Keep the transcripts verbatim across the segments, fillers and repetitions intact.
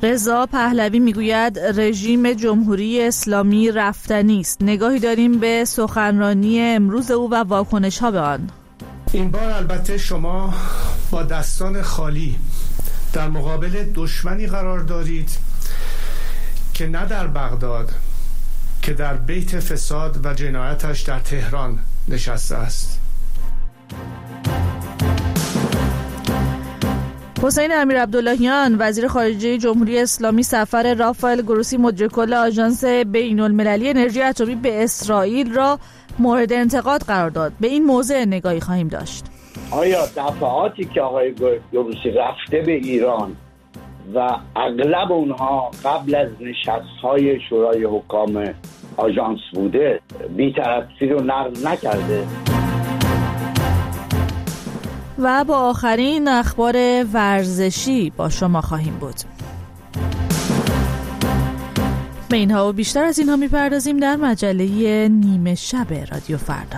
رضا پهلوی میگوید رژیم جمهوری اسلامی رفتنی است. نگاهی داریم به سخنرانی امروز او و واکنش ها به آن. این بار البته شما با دستان خالی در مقابل دشمنی قرار دارید که نه در بغداد که در بیت فساد و جنایتش در تهران نشسته است. حسین امیرعبداللهیان وزیر خارجه جمهوری اسلامی سفر رافائل گروسی مدیر کل آژانس بین المللی انرژی اتمی به اسرائیل را مورد انتقاد قرار داد. به این موضوع نگاهی خواهیم داشت. آیا دفعاتی که آقای گروسی رفته به ایران و اغلب اونها قبل از نشست‌های شورای حکام آژانس بوده بی‌طرفی رو نقض نکرده؟ و با آخرین اخبار ورزشی با شما خواهیم بود. به اینها و بیشتر از اینها میپردازیم در مجله نیمه شب رادیو فردا.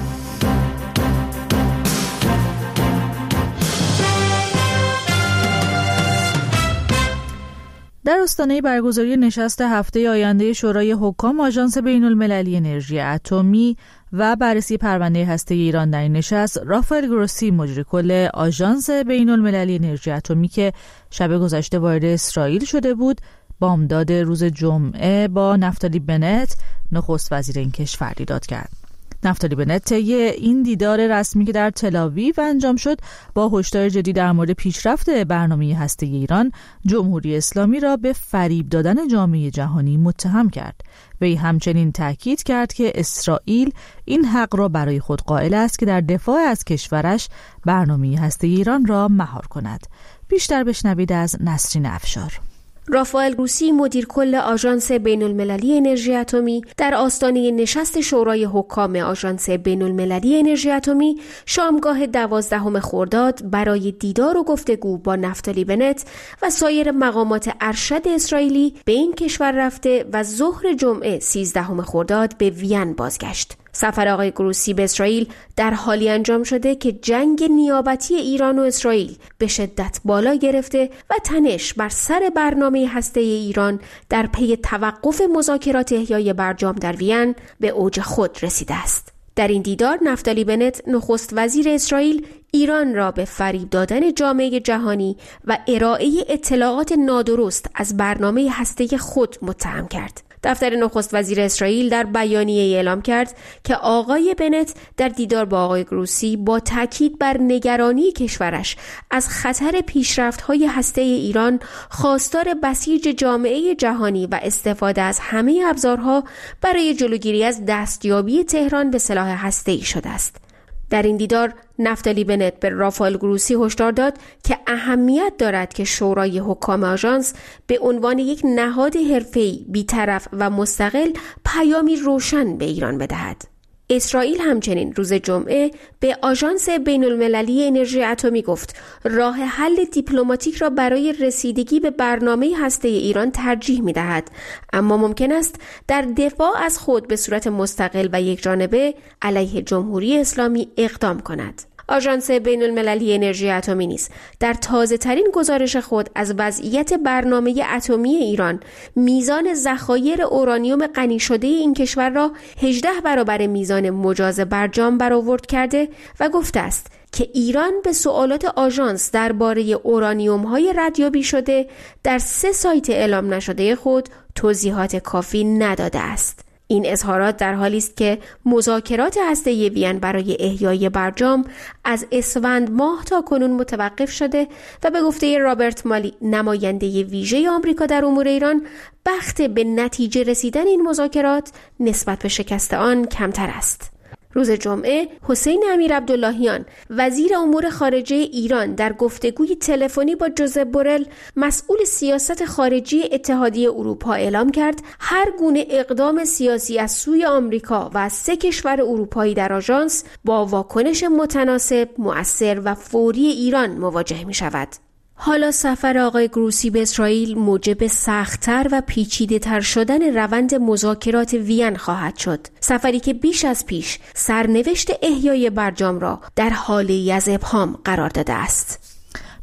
در آستانه برگزاری نشست هفته آینده شورای حکام آژانس بین المللی انرژی اتمی و بررسی پرونده هسته ایران در این نشست، رافائل گروسی مدیر کل آژانس بین المللی انرژی اتمی که شب گذشته وارد اسرائیل شده بود، بامداد روز جمعه با نفتالی بنت نخست وزیر این کشور دیدار کرد. نفتالی بنت طی این دیدار رسمی که در تل‌آویو انجام شد با هشدار جدی در مورد پیشرفت برنامه هسته ایران، جمهوری اسلامی را به فریب دادن جامعه جهانی متهم کرد. وی همچنین تاکید کرد که اسرائیل این حق را برای خود قائل است که در دفاع از کشورش برنامه هسته ایران را مهار کند. بیشتر بشنوید از نسرین افشار. رافائل گروسی مدیر کل آژانس بین المللی انرژی اتمی در آستانه نشست شورای حکام آژانس بین المللی انرژی اتمی شامگاه دوازدهم خرداد برای دیدار و گفتگو با نفتالی بنت و سایر مقامات ارشد اسرائیلی به این کشور رفته و ظهر جمعه سیزدهم خرداد به وین بازگشت. سفر آقای گروسی به اسرائیل در حالی انجام شده که جنگ نیابتی ایران و اسرائیل به شدت بالا گرفته و تنش بر سر برنامه هسته ایران در پی توقف مذاکرات احیای برجام در وین به اوج خود رسیده است. در این دیدار نفتالی بنت نخست وزیر اسرائیل ایران را به فریب دادن جامعه جهانی و ارائه اطلاعات نادرست از برنامه هسته خود متهم کرد. دفتر نخست وزیر اسرائیل در بیانیه اعلام کرد که آقای بنت در دیدار با آقای گروسی با تاکید بر نگرانی کشورش از خطر پیشرفت‌های هسته ایران خواستار بسیج جامعه جهانی و استفاده از همه ابزارها برای جلوگیری از دستیابی تهران به سلاح هسته‌ای شده است. در این دیدار نفتالی بنت به رافائل گروسی هشدار داد که اهمیت دارد که شورای حکام آژانس به عنوان یک نهاد حرفه‌ای بی‌طرف و مستقل پیامی روشن به ایران بدهد. اسرائیل همچنین روز جمعه به آژانس بین المللی انرژی اتمی گفت راه حل دیپلماتیک را برای رسیدگی به برنامه هسته ایران ترجیح می دهد، اما ممکن است در دفاع از خود به صورت مستقل و یکجانبه علیه جمهوری اسلامی اقدام کند. آژانس بین المللی انرژی اتمی نیز در تازه ترین گزارش خود از وضعیت برنامه اتمی ایران میزان ذخایر اورانیوم غنی شده این کشور را هجده برابر میزان مجاز برجام برآورد کرده و گفته است که ایران به سوالات آژانس درباره اورانیوم‌های ردیابی شده در سه سایت اعلام نشده خود توضیحات کافی نداده است. این اظهارات در حالی است که مذاکرات هسته‌ای وین برای احیای برجام از اسفند ماه تا کنون متوقف شده و به گفته رابرت مالی نماینده ویژه آمریکا در امور ایران، بخت به نتیجه رسیدن این مذاکرات نسبت به شکست آن کمتر است. روز جمعه حسین امیرعبداللهیان وزیر امور خارجه ایران در گفتگوی تلفنی با جوزپ بورل مسئول سیاست خارجی اتحادیه اروپا اعلام کرد هر گونه اقدام سیاسی از سوی آمریکا و از سه کشور اروپایی در آژانس با واکنش متناسب، مؤثر و فوری ایران مواجه می شود. حالا سفر آقای گروسی به اسرائیل موجب سخت‌تر و پیچیده‌تر شدن روند مذاکرات وین خواهد شد. سفری که بیش از پیش سرنوشت احیای برجام را در حاله از ابهام قرار داده است.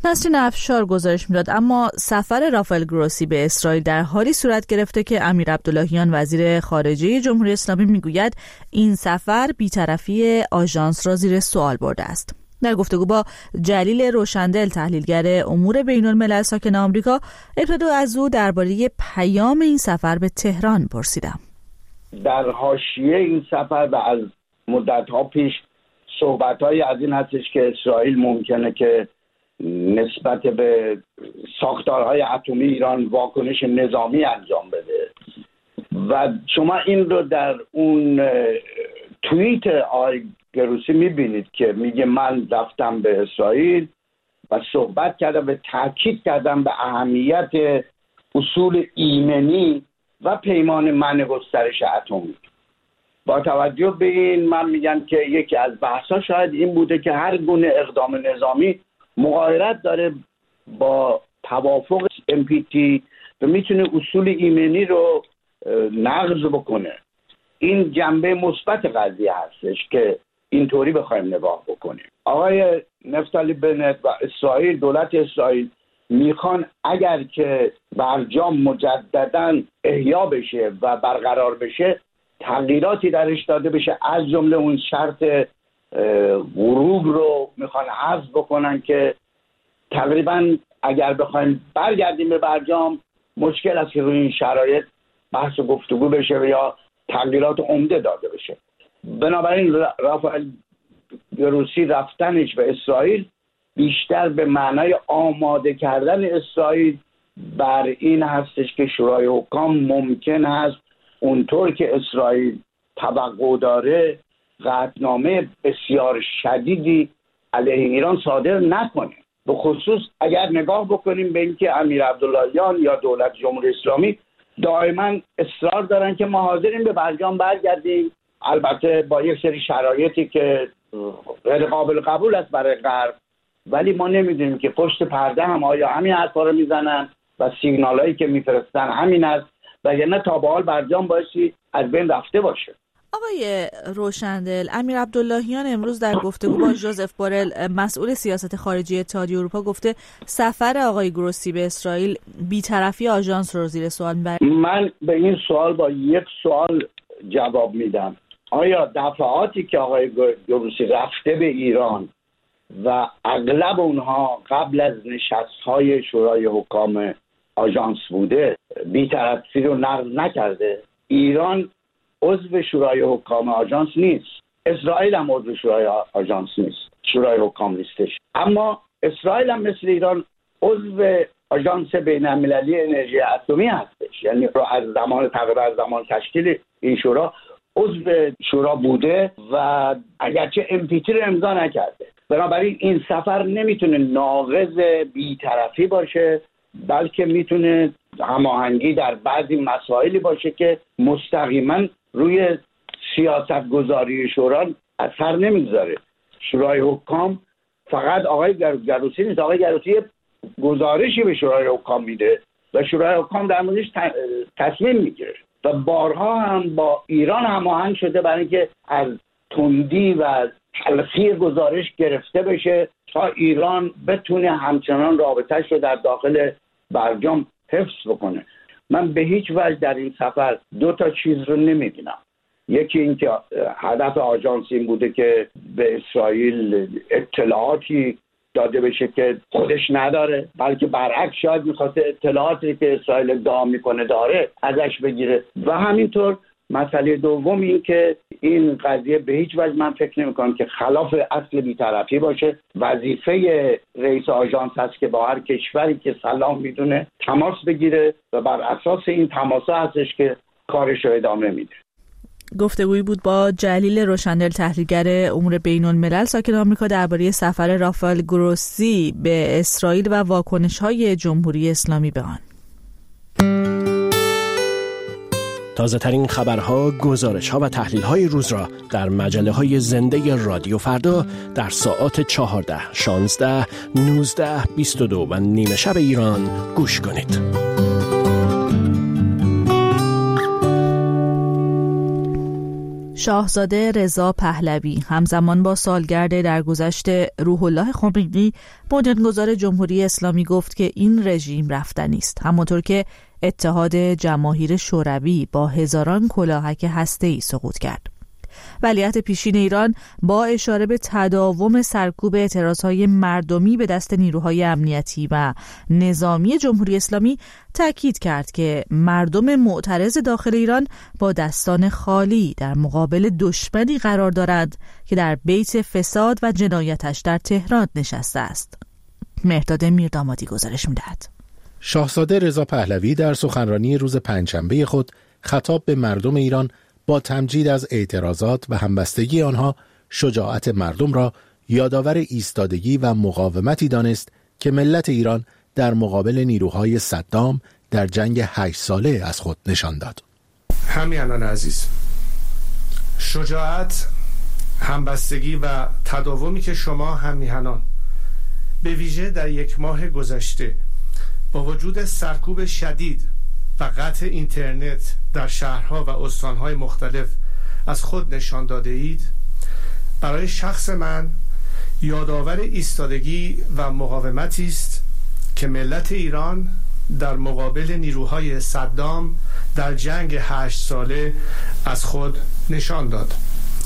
نسرین افشار گزارش میداد. اما سفر رافائل گروسی به اسرائیل در حالی صورت گرفته که امیر عبداللهیان وزیر خارجه جمهوری اسلامی میگوید این سفر بی‌طرفی آژانس را زیر سوال برده است. در گفتگو با جلیل روشندل تحلیلگر امور بین الملل ساکن آمریکا، ابتدا از او درباره پیام این سفر به تهران پرسیدم. در حاشیه این سفر و از مدت‌ها پیش صحبت‌های از این هستش که اسرائیل ممکنه که نسبت به ساختارهای اتمی ایران واکنش نظامی انجام بده و شما این رو در اون توییت آقای گروسی میبینید که میگه من رفتم به اسرائیل و صحبت کردم و تاکید کردم به اهمیت اصول ایمنی و پیمان منع گسترش اتمی. با توجه به این من میگم که یکی از بحث‌ها شاید این بوده که هر گونه اقدام نظامی مغایرت داره با توافق ام پی تی و میتونه اصول ایمنی رو نقض بکنه. این جنبه مثبت قضیه هستش که اینطوری بخوایم نگاه بکنیم. آقای نفتالی بنت و اسرائیل، دولت اسرائیل میخوان اگر که برجام مجدداً احیا بشه و برقرار بشه تغییراتی درش داده بشه، از جمله اون شرط غروب رو میخوان حذف بکنن که تقریبا اگر بخوایم برگردیم به برجام مشکل است که روی این شرایط بحث و گفتگو بشه یا تغییرات عمده داده بشه. بنابراین رافائل گروسی رفتنش به اسرائیل بیشتر به معنای آماده کردن اسرائیل بر این هستش که شورای حکام ممکن است اونطور که اسرائیل توقع داره قطعنامه بسیار شدیدی علیه ایران صادر نکنه. به خصوص اگر نگاه بکنیم به اینکه امیر عبداللهیان یا دولت جمهوری اسلامی دائما اصرار دارن که ما حاضریم به برجام برگردیم، البته با یک سری شرایطی که غیر قابل قبول است برای غرب، ولی ما نمیدونیم که پشت پرده هم آیا همین حرفا رو میزنن و سیگنالایی که میفرستن همین است وگرنه تا به حال برجام بایستی از بین رفته باشه. آقای روشندل، امیر عبداللهیان امروز در گفتگو با ژوزف بورل مسئول سیاست خارجی اتحادیه اروپا گفته سفر آقای گروسی به اسرائیل بی‌طرفی آژانس رو زیر سوال میبره. من به این سوال با یک سوال جواب میدم. آیا دفعاتی که آقای گروسی رفته به ایران و اغلب اونها قبل از نشست‌های شورای حکام آژانس بوده بی‌طرفی رو نقض نکرده؟ ایران عضو شورای حکام آژانس نیست، اسرائیل هم عضو شورای آژانس نیست، شورای حکام نیستش، اما اسرائیل هم مثل ایران عضو آژانس بین‌المللی انرژی اتمی هستش، یعنی از زمان تقریبا از زمان تشکیل این شورا عضو شورا بوده و اگرچه ام پی تی رو امضا نکرده. بنابراین این سفر نمیتونه ناقض بی‌طرفی باشه، بلکه میتونه هماهنگی در بعضی مسائلی باشه که مستقیما روی سیاست گذاری شورا اثر نمیگذاره. شورای حکام فقط آقای گروسی نیست، آقای گروسی گزارشی به شورای حکام میده و شورای حکام در موردش تصمیم میگیره و بارها هم با ایران هماهنگ شده برای اینکه از تندی و تلخی گزارش گرفته بشه تا ایران بتونه همچنان رابطه‌اش رو در داخل برجام حفظ بکنه. من به هیچ وجه در این سفر دو تا چیز رو نمیبینم. یکی این که هدف آژانس این بوده که به اسرائیل اطلاعاتی داده بشه که خودش نداره، بلکه برعکس شاید میخواسته اطلاعاتی که اسرائیل ادعا میکنه داره ازش بگیره. و همینطور مسئله دوم این که این قضیه به هیچ وجه من فکر نمی‌کنم که خلاف اصل بی‌طرفی باشه. وظیفه رئیس آژانس هست که با هر کشوری که سلام میدونه تماس بگیره و بر اساس این تماس‌ها هستش که کارش رو ادامه میده. گفتگویی بود با جلیل روشندل تحلیلگر امور بین الملل ساکن آمریکا درباره سفر رافائل گروسی به اسرائیل و واکنش‌های جمهوری اسلامی به آن. تازه ترین خبرها، گزارش‌ها و تحلیل‌های روز را در مجله‌های زنده رادیو فردا در ساعات چهارده، شانزده، نوزده، بیست و دو و نیمه شب ایران گوش کنید. شاهزاده رضا پهلوی همزمان با سالگرد درگذشت روح الله خمینی، بنیانگذار جمهوری اسلامی، گفت که این رژیم رفتنی است، همانطور که اتحاد جماهیر شوروی با هزاران کلاهک هسته‌ای سقوط کرد. ولیعهد پیشین ایران با اشاره به تداوم سرکوب اعتراضهای مردمی به دست نیروهای امنیتی و نظامی جمهوری اسلامی تاکید کرد که مردم معترض داخل ایران با دستان خالی در مقابل دشمنی قرار دارند که در بیت فساد و جنایتش در تهران نشسته است. مهرداد میردامادی گزارش می‌دهد. شاهزاده رضا پهلوی در سخنرانی روز پنجشنبه خود خطاب به مردم ایران با تمجید از اعتراضات و همبستگی آنها شجاعت مردم را یادآور ایستادگی و مقاومتی دانست که ملت ایران در مقابل نیروهای صدام در جنگ هشت ساله از خود نشان داد. همیهنان عزیز، شجاعت، همبستگی و تداومی که شما همیهنان به ویژه در یک ماه گذشته با وجود سرکوب شدید و قطع اینترنت در شهرها و استانهای مختلف از خود نشان داده اید، برای شخص من یادآور ایستادگی و مقاومتی است که ملت ایران در مقابل نیروهای صدام در جنگ هشت ساله از خود نشان داد.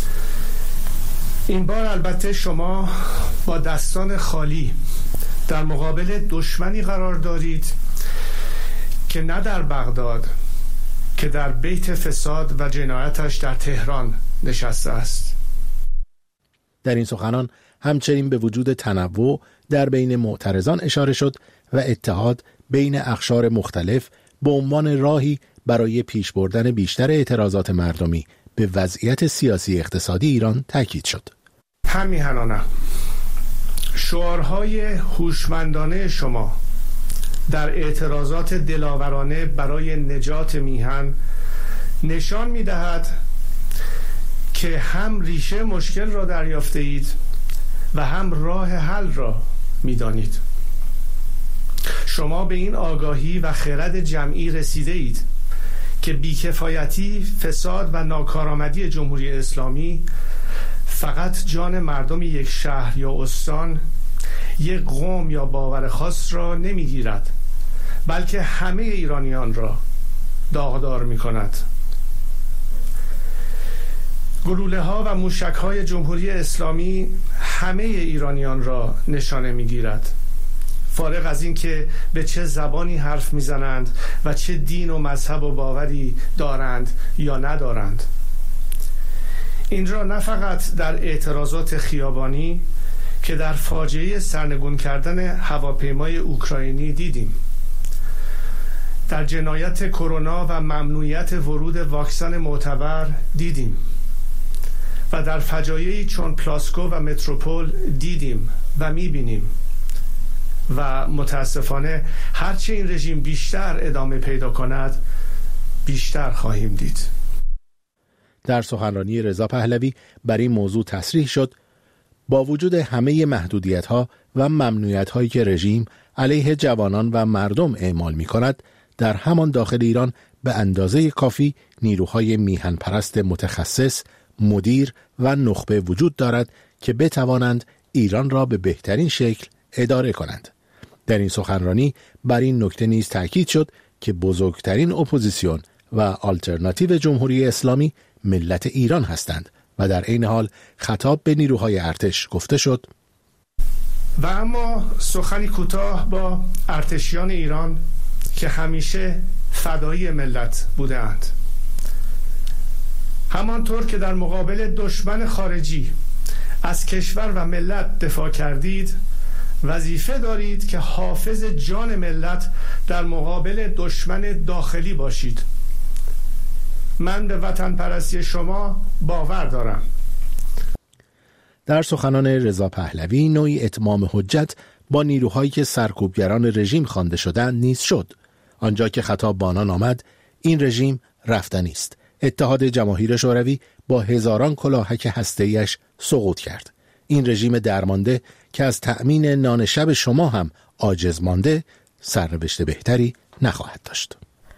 این بار البته شما با دستان خالی در مقابل دشمنی قرار دارید که نه در بغداد که در بیت فساد و جنایتش در تهران نشسته است. در این سخنان همچنین به وجود تنوع در بین معترضان اشاره شد و اتحاد بین اقشار مختلف به عنوان راهی برای پیش بردن بیشتر اعتراضات مردمی به وضعیت سیاسی اقتصادی ایران تاکید شد. همیهنانم، شعارهای هوشمندانه شما در اعتراضات دلاورانه برای نجات میهن نشان می‌دهد که هم ریشه مشکل را دریافته اید و هم راه حل را می‌دانید. شما به این آگاهی و خرد جمعی رسیده اید که بیکفایتی، فساد و ناکارآمدی جمهوری اسلامی فقط جان مردم یک شهر یا استان، یک قوم یا باور خاص را نمیگیرد، بلکه همه ایرانیان را داغدار می کند. گلوله ها و موشک های جمهوری اسلامی همه ایرانیان را نشانه می گیرد، فارغ از این که به چه زبانی حرف می زنند و چه دین و مذهب و باوری دارند یا ندارند. این را نه فقط در اعتراضات خیابانی که در فاجعه سرنگون کردن هواپیمای اوکراینی دیدیم، در جنایت کرونا و ممنوعیت ورود واکسن معتبر دیدیم و در فجایعی چون پلاسکو و متروپول دیدیم و میبینیم و متاسفانه هرچه این رژیم بیشتر ادامه پیدا کند بیشتر خواهیم دید. در سخنرانی رضا پهلوی بر این موضوع تصریح شد با وجود همه محدودیت‌ها و ممنوعیت‌هایی که رژیم علیه جوانان و مردم اعمال می‌کند، در همان داخل ایران به اندازه کافی نیروهای میهن پرست متخصص، مدیر و نخبه وجود دارد که بتوانند ایران را به بهترین شکل اداره کنند. در این سخنرانی بر این نکته نیز تاکید شد که بزرگترین اپوزیسیون و آلترناتیو جمهوری اسلامی ملت ایران هستند و در این حال خطاب به نیروهای ارتش گفته شد و اما سخنی کوتاه با ارتشیان ایران که همیشه فدایی ملت بودند. همانطور که در مقابل دشمن خارجی از کشور و ملت دفاع کردید، وظیفه دارید که حافظ جان ملت در مقابل دشمن داخلی باشید. من به وطن پرستی شما باور دارم. در سخنان رضا پهلوی نوعی اتمام حجت با نیروهایی که سرکوبگران رژیم خوانده شدند نیز شد. آنجا که خطاب با آنان آمد این رژیم رفتنی است. اتحاد جماهیر شوروی با هزاران کلاهک هسته‌ایش سقوط کرد. این رژیم درمانده که از تأمین نان شب شما هم عاجز مانده، سرنوشت بهتری نخواهد داشت.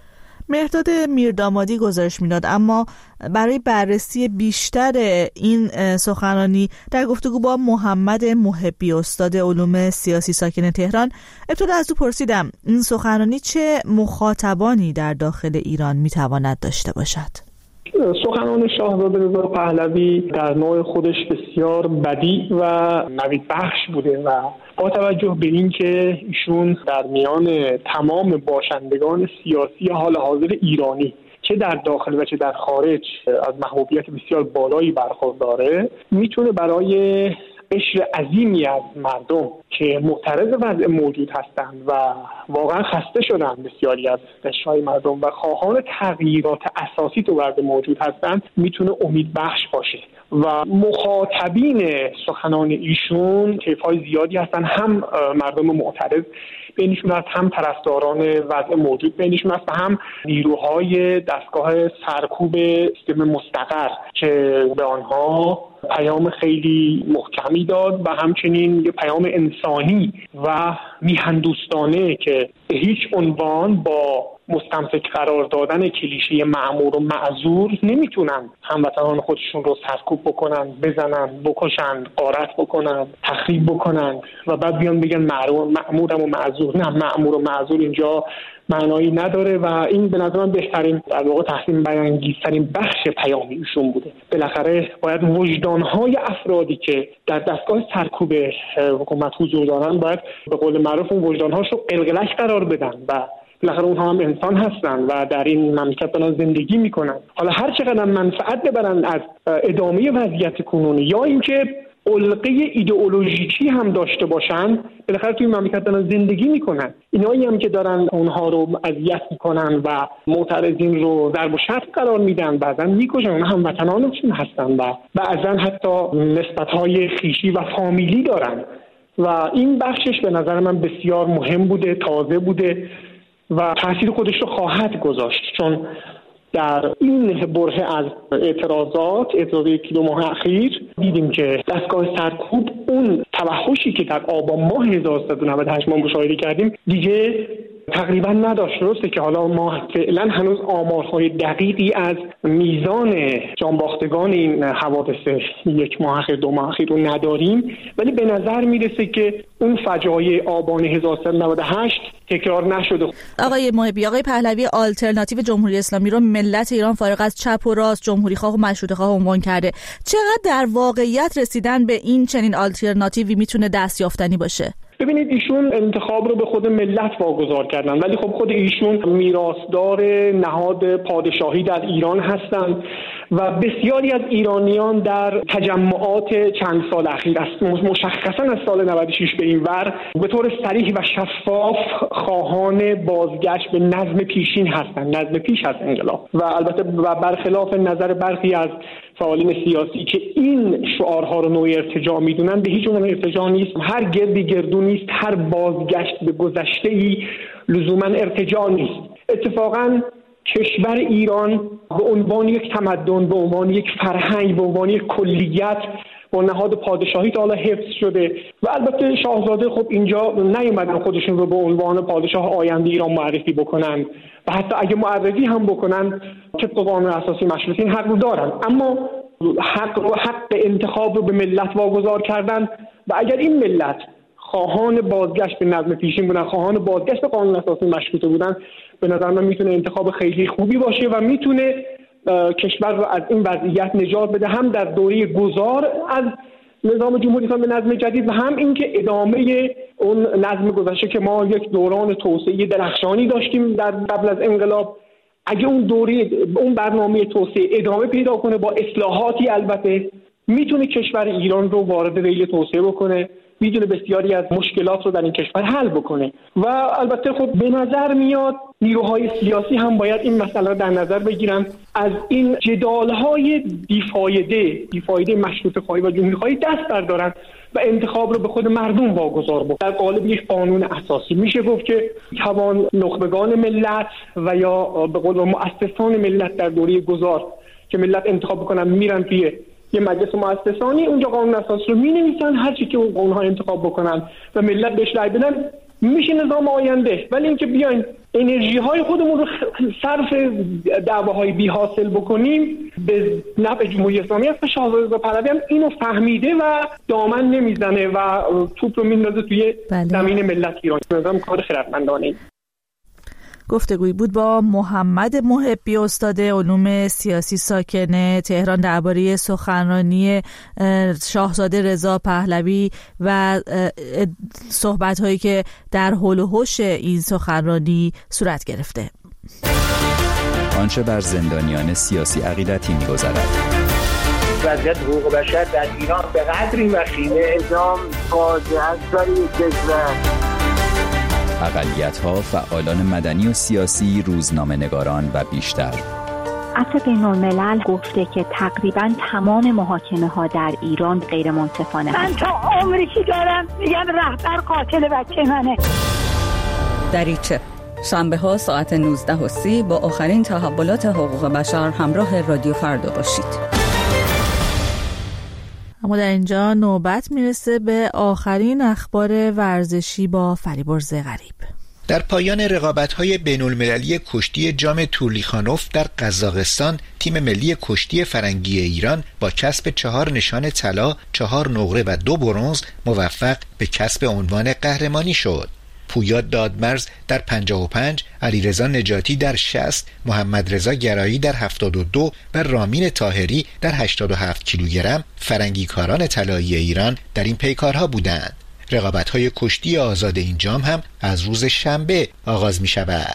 مهرداد میردامادی گزارش میداد، اما برای بررسی بیشتر این سخنرانی در گفتگو با محمد محبی استاد علوم سیاسی ساکن تهران ابتدا از او پرسیدم این سخنرانی چه مخاطبانی در داخل ایران میتواند داشته باشد؟ سخنان شاهزاده رضا پهلوی در نوع خودش بسیار بدیع و نوید بخش بوده و با توجه به اینکه ایشون در میان تمام باشندگان سیاسی حال حاضر ایرانی چه در داخل و چه در خارج از محبوبیت بسیار بالایی برخورداره، میتونه برای قشر عظیمی از مردم که معترض وضع موجود هستند و واقعا خسته شدن، بسیاری از قشرهای مردم و خواهان تغییرات اساسی تو وضع موجود هستند، میتونه امید بخش باشه و مخاطبین سخنان ایشون طیف‌های زیادی هستن، هم مردم معترض بینشون هست، هم طرفداران وضع موجود بینشون هست و هم نیروهای دستگاه سرکوب سیستم مستقر که به آنها پیام خیلی محکمی داد و همچنین یه پیام انسانی و میهندوستانه که به هیچ عنوان با مستمسک قرار دادن کلیشه مأمور و معذور نمیتونن هموطنان خودشون رو سرکوب بکنن، بزنن، بکشن، غارت بکنن، تخریب بکنن و بعد بیان بگن مأمورم و معذور. نه، مأمور و معذور اینجا معنایی نداره و این به نظر من بهترین در واقع تحسین بیانگیزترین بخش پیام ایشون بوده. بالاخره باید وجدانهای افرادی که در دستگاه سرکوب حکومت حضور دارن باید به قول معروف اون وجدانهاش رو قلقلک قرار بدن و بالاخره اونها هم انسان هستن و در این مملکت دارن زندگی میکنن. حالا هر چقدر منفعت ببرن از ادامه وضعیت کنونی یا اینکه علقه ایدئولوژیکی هم داشته باشن، بالاخره توی مملکت دارن زندگی میکنن. اینایی هم که دارن اونها رو اذیت میکنن و معترضین رو ضرب و شتم قرار میدن، بعضا میکشن، اونها هم وطنانشون هستن و بعضا حتی نسبت‌های خویشی و فامیلی دارن و این بخشش به نظر من بسیار مهم بوده، تازه بوده و تاثیر خودش رو خواهد گذاشت، چون در این برهه از اعتراضات اعتراض یک دو ماه اخیر دیدیم که دستگاه سرکوب اون توحشی که در آبان ماه هزار و سیصد و نود و هشت ما مشاهده کردیم دیگه تقریبا نداشت. درسته که حالا ما فعلا هنوز آمارهای دقیقی از میزان جانباختگان این حوادث یک ماه اخیر دو ماه اخیر رو نداریم، ولی به نظر میرسه که اون فجایع آبان هزار و سیصد و نود و هشت تکرار نشده. آقای محبی، آقای پهلوی آلترناتیو جمهوری اسلامی رو ملت ایران فارغ از چپ و راست، جمهوری خواه و مشروطه خواه عنوان کرده. چقدر در واقعیت رسیدن به این چنین آلترناتیوی میتونه دستیافتنی باشه؟ ببینید، ایشون انتخاب رو به خود ملت واگذار کردن، ولی خب خود ایشون میراثدار نهاد پادشاهی در ایران هستند و بسیاری از ایرانیان در تجمعات چند سال اخیر است، مشخصا از سال نود و شش به این ور، به طور صریح و شفاف خواهان بازگشت به نظم پیشین هستند، نظم پیش از انقلاب. و البته و برخلاف نظر برخی از فعالین سیاسی که این شعارها رو نوع ارتجاع میدونن، به هیچ عنوان ارتجاع نیست، هر گردی گردو نیست، هر بازگشت به گذشته‌ای لزوما ارتجاع نیست. اتفاقاً کشور ایران به عنوان یک تمدن، به عنوان یک فرهنگ، به عنوان یک کلیت با نهاد پادشاهی تا حالا حفظ شده و البته شاهزاده خب اینجا نیومدن خودشون رو به عنوان پادشاه آینده ایران معرفی بکنن و حتی اگه معرفی هم بکنن طبق قانون اساسی مشروطه این حق رو دارن، اما حق رو حق انتخاب رو به ملت واگذار کردن و اگر این ملت خواهان بازگشت به نظم پیشین بودن، خواهان بازگشت به قانون اساسی مشروطه بودن، به نظر من میتونه انتخاب خیلی خوبی باشه و میتونه کشور رو از این وضعیت نجات بده، هم در دوره گذار از نظام جمهوری اسلامی به نظم جدید و هم اینکه ادامه اون نظم گذشته که ما یک دوران توسعه درخشانی داشتیم در قبل از انقلاب، اگه اون دوره اون برنامه توسعه ادامه پیدا کنه با اصلاحاتی البته، میتونه کشور ایران رو وارد ریل توسعه بکنه، میتونه بسیاری از مشکلات رو در این کشور حل بکنه و البته خب به نظر میاد نیروهای سیاسی هم باید این مسئله رو در نظر بگیرن، از این جدال‌های بیفایده بیفایده مشروطه خواهی و جمهوری خواهی دست بردارن و انتخاب رو به خود مردم واگذار بکنن. در قالب یک قانون اساسی میشه گفت که توان نخبگان ملت و یا به قول مؤسسان ملت در دوره گذار که ملت انتخاب بکنن میرن توی یه مجلس مؤسسانی، اونجا قانون اساسی رو می‌نویسن، هر چی که اون قانون‌ها انتخاب بکنن و ملت بهش رأی بدن میشه نظام آینده. ولی اینکه بیاین انرژی های خودمون رو صرف دعواهای بی حاصل بکنیم به نفع جمهوری اسلامی است. شاهزاده رضا پهلوی هم اینو فهمیده و دامن نمیزنه و توپ رو میندازه توی بله. زمین ملت ایران. نظام کار خردمندانه. گفتگویی بود با محمد محبی، استاد علوم سیاسی ساکن تهران، درباره سخنرانی شاهزاده رضا پهلوی و صحبت‌هایی که در حول و حوش این سخنرانی صورت گرفته. آنچه بر زندانیان سیاسی عقیدتی می‌گذرد. وضعیت حقوق بشر در ایران به قدری وخیمه، اعدام فاجعه است برای کشور. اقلیت‌ها، فعالان مدنی و سیاسی، روزنامه‌نگاران و بیشتر. عفو بین‌الملل گفته که تقریباً تمام محاکمه‌ها در ایران غیر منصفانه من تا عمری که دارم میگم رهبر قاتل بچه منه. دریچه شنبه‌ها ساعت نوزده و سی با آخرین تحولات حقوق بشر همراه رادیو فردا باشید. اما در اینجا نوبت میرسه به آخرین اخبار ورزشی با فریبرز غریب. در پایان رقابت‌های بین‌المللی کشتی جام تولیخانوف در قزاقستان، تیم ملی کشتی فرنگی ایران با کسب چهار نشان طلا، چهار نقره و دو برنز موفق به کسب عنوان قهرمانی شد. پویا دادمرز در پنجاه و پنج، علیرضا نجاتی در شصت، محمد رضا گرایی در هفتاد و دو و رامین طاهری در هشتاد و هفت کیلوگرم فرنگیکاران طلایی ایران در این پیکارها بودند. رقابت‌های کشتی آزاد این جام هم از روز شنبه آغاز می شود.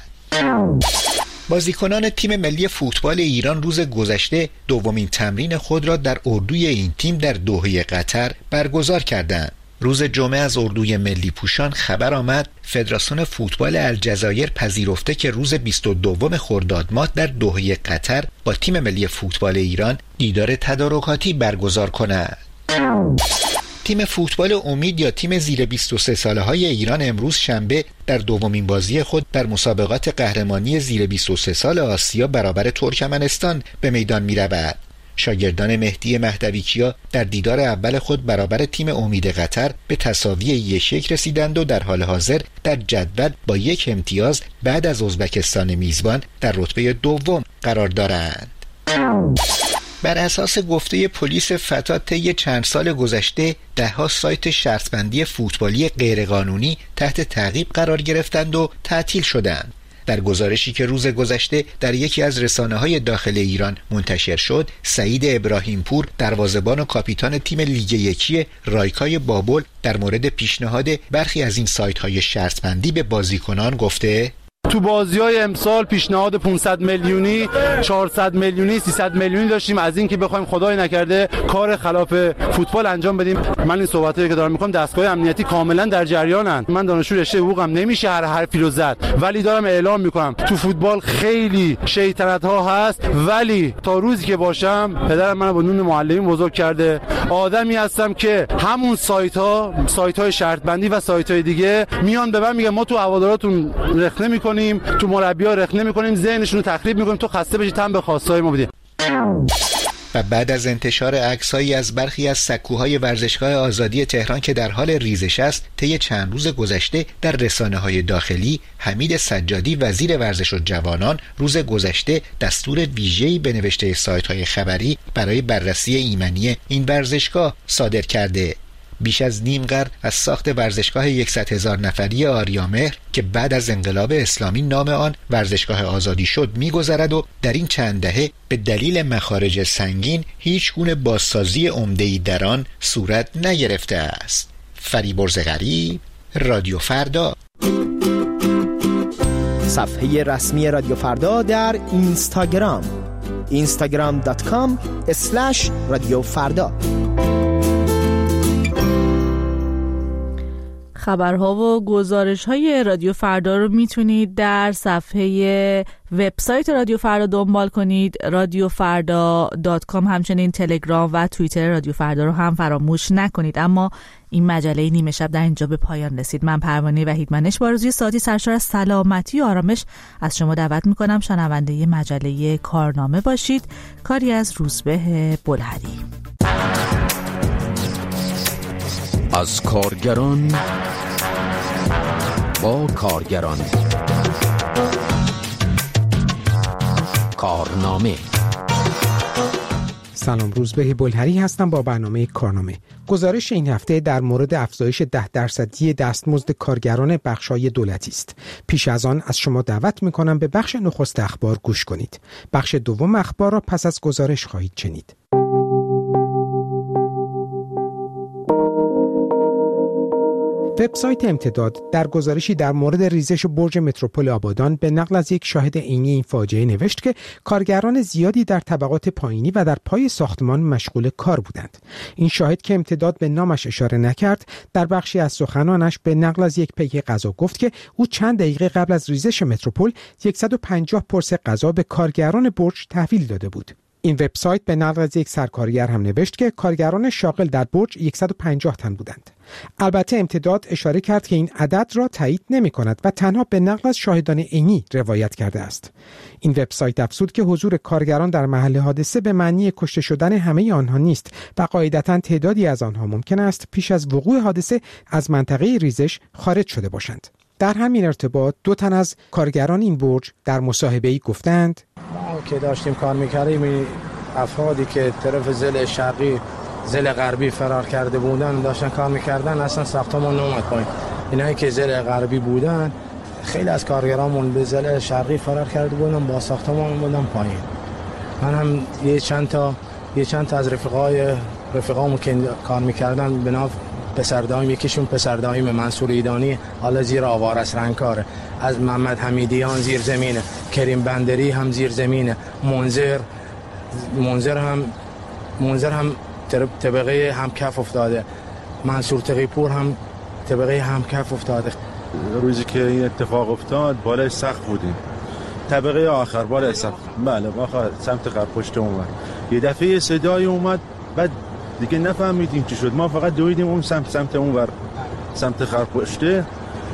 بازیکنان تیم ملی فوتبال ایران روز گذشته دومین تمرین خود را در اردوی این تیم در دوحه قطر برگزار کردند. روز جمعه از اردوی ملی پوشان خبر آمد فدراسیون فوتبال الجزایر پذیرفته که روز بیست و دوم خرداد ماه در دوحه قطر با تیم ملی فوتبال ایران دیدار تدارکاتی برگزار کند. تیم فوتبال امید یا تیم زیر بیست و سه ساله های ایران امروز شنبه در دومین بازی خود در مسابقات قهرمانی زیر بیست و سه سال آسیا برابر ترکمنستان به میدان می رود. شاگردان مهدی مهدویکیا در دیدار اول خود برابر تیم امید قطر به تساوی یک یک رسیدند و در حال حاضر در جدول با یک امتیاز بعد از ازبکستان میزبان در رتبه دوم قرار دارند. بر اساس گفته پلیس فتا طی چند سال گذشته ده‌ها سایت شرطبندی فوتبالی غیرقانونی تحت تعقیب قرار گرفتند و تعطیل شدند. در گزارشی که روز گذشته در یکی از رسانه‌های داخل ایران منتشر شد، سعید ابراهیمپور دروازه‌بان و کاپیتان تیم لیگ یکی رایکای بابل در مورد پیشنهاد برخی از این سایت‌های شرطبندی به بازیکنان گفته: تو بازی‌های امسال پیشنهاد پانصد میلیونی، چهارصد میلیونی، سیصد میلیونی داشتیم از این که بخوایم خدای نکرده کار خلاف فوتبال انجام بدیم. من این صحبتایی که دارم می‌کنم دستگاه امنیتی کاملا در جریانن. من دانشجو رشته حقوقم، نمیشه هر حرفی رو زد، ولی دارم اعلام می‌کنم تو فوتبال خیلی شیطنت‌ها هست، ولی تا روزی که باشم پدرم منو با نون معلمین بزرگ کرده. آدمی هستم که همون سایت‌ها، سایت‌های شرط بندی و سایت‌های دیگه میان به من میگن ما تو هواداراتون رخ نمی‌کنیم، تو مربی‌ها رخ نمی‌کنیم، ذهنشون رو تخریب می‌کنیم، تو خسته بشی تن به خواستای ما بدی. و بعد از انتشار عکس‌هایی از برخی از سکوهای ورزشگاه آزادی تهران که در حال ریزش است، طی چند روز گذشته در رسانه‌های داخلی، حمید سجادی وزیر ورزش و جوانان روز گذشته دستور ویژه‌ای به نوشته سایت‌های خبری برای بررسی ایمنی این ورزشگاه صادر کرده. بیش از نیم قرن از ساخت ورزشگاه صد هزار نفری آریامهر که بعد از انقلاب اسلامی نام آن ورزشگاه آزادی شد می‌گذرد و در این چند دهه به دلیل مخارج سنگین هیچ گونه بازسازی عمده‌ای در آن صورت نگرفته است. فریبرز غریب، رادیو فردا. صفحه رسمی رادیو فردا در اینستاگرام اینستاگرام دات کام اسلش رادیو فردا. خبرها و گزارش‌های رادیو فردا رو میتونید در صفحه وبسایت رادیو فردا دنبال کنید، رادیو فردا دات کام. همچنین تلگرام و توییتر رادیو فردا رو هم فراموش نکنید. اما این مجله نیمه شب در اینجا به پایان رسید. من پروانه وحیدمنش با آرزوی ساعتی سرشار از سلامتی و آرامش از شما دعوت میکنم شنونده مجله کارنامه باشید. کاری از روزبه بلهری. از کارگران با کارگران. کارنامه. سلام، روزبه بلهری هستم با برنامه کارنامه. گزارش این هفته در مورد افزایش ده درصدی دستمزد کارگران بخش‌های دولتی است. پیش از آن از شما دعوت می‌کنم به بخش نخست اخبار گوش کنید. بخش دوم اخبار را پس از گزارش خواهید شنید. وبسایت امتداد در گزارشی در مورد ریزش برج متروپول آبادان به نقل از یک شاهد عینی این فاجعه نوشت که کارگران زیادی در طبقات پایینی و در پای ساختمان مشغول کار بودند. این شاهد که امتداد به نامش اشاره نکرد، در بخشی از سخنانش به نقل از یک پیک غذا گفت که او چند دقیقه قبل از ریزش متروپول صد و پنجاه پرس غذا به کارگران برج تحویل داده بود. این وبسایت به نقل از یک سرکارگر هم نوشت که کارگران شاغل در برج صد و پنجاه تن بودند. البته امتداد اشاره کرد که این عدد را تایید نمی کند و تنها به نقل از شاهدان عینی روایت کرده است. این وبسایت افزود که حضور کارگران در محل حادثه به معنی کشته شدن همه آنها نیست و قاعدتاً تعدادی از آنها ممکن است پیش از وقوع حادثه از منطقه ریزش خارج شده باشند. در همین ارتباط دو تن از کارگران این برج در مصاحبه‌ای گفتند ما که داشتیم کار می‌کردیم، افرادی که طرف ضلع شرقی ضلع غربی فرار کرده بودن داشتن کار می‌کردن، اصلا ساختمان نمیاد پایین. اینایی که ضلع غربی بودن، خیلی از کارگرامون به ضلع شرقی فرار کرده بودن، با ساختمان بودن پایین. من هم یه چند تا یه چند تا از رفقای رفقامون که کار می‌کردن به نام پسر دایم، یکیشون پسر دایم منصور ایدانی، حالا زیر آوار است رنگکاره، از محمد حمیدیان زیر زمینه، کریم بندری هم زیر زمینه، منذر منذر هم منذر هم طبقه هم کف افتاده، منصور تقیپور هم طبقه هم کف افتاده. روزی که این اتفاق افتاد بالای سقف بودیم، طبقه آخر بالای سقف، بله آخر سمت غرب پشت اومد، یه دفعه صدای اومد، بعد دیگه نفهمیدیم چی شد، ما فقط دویدیم اون سمت سمت اون ور سمت غرب پشته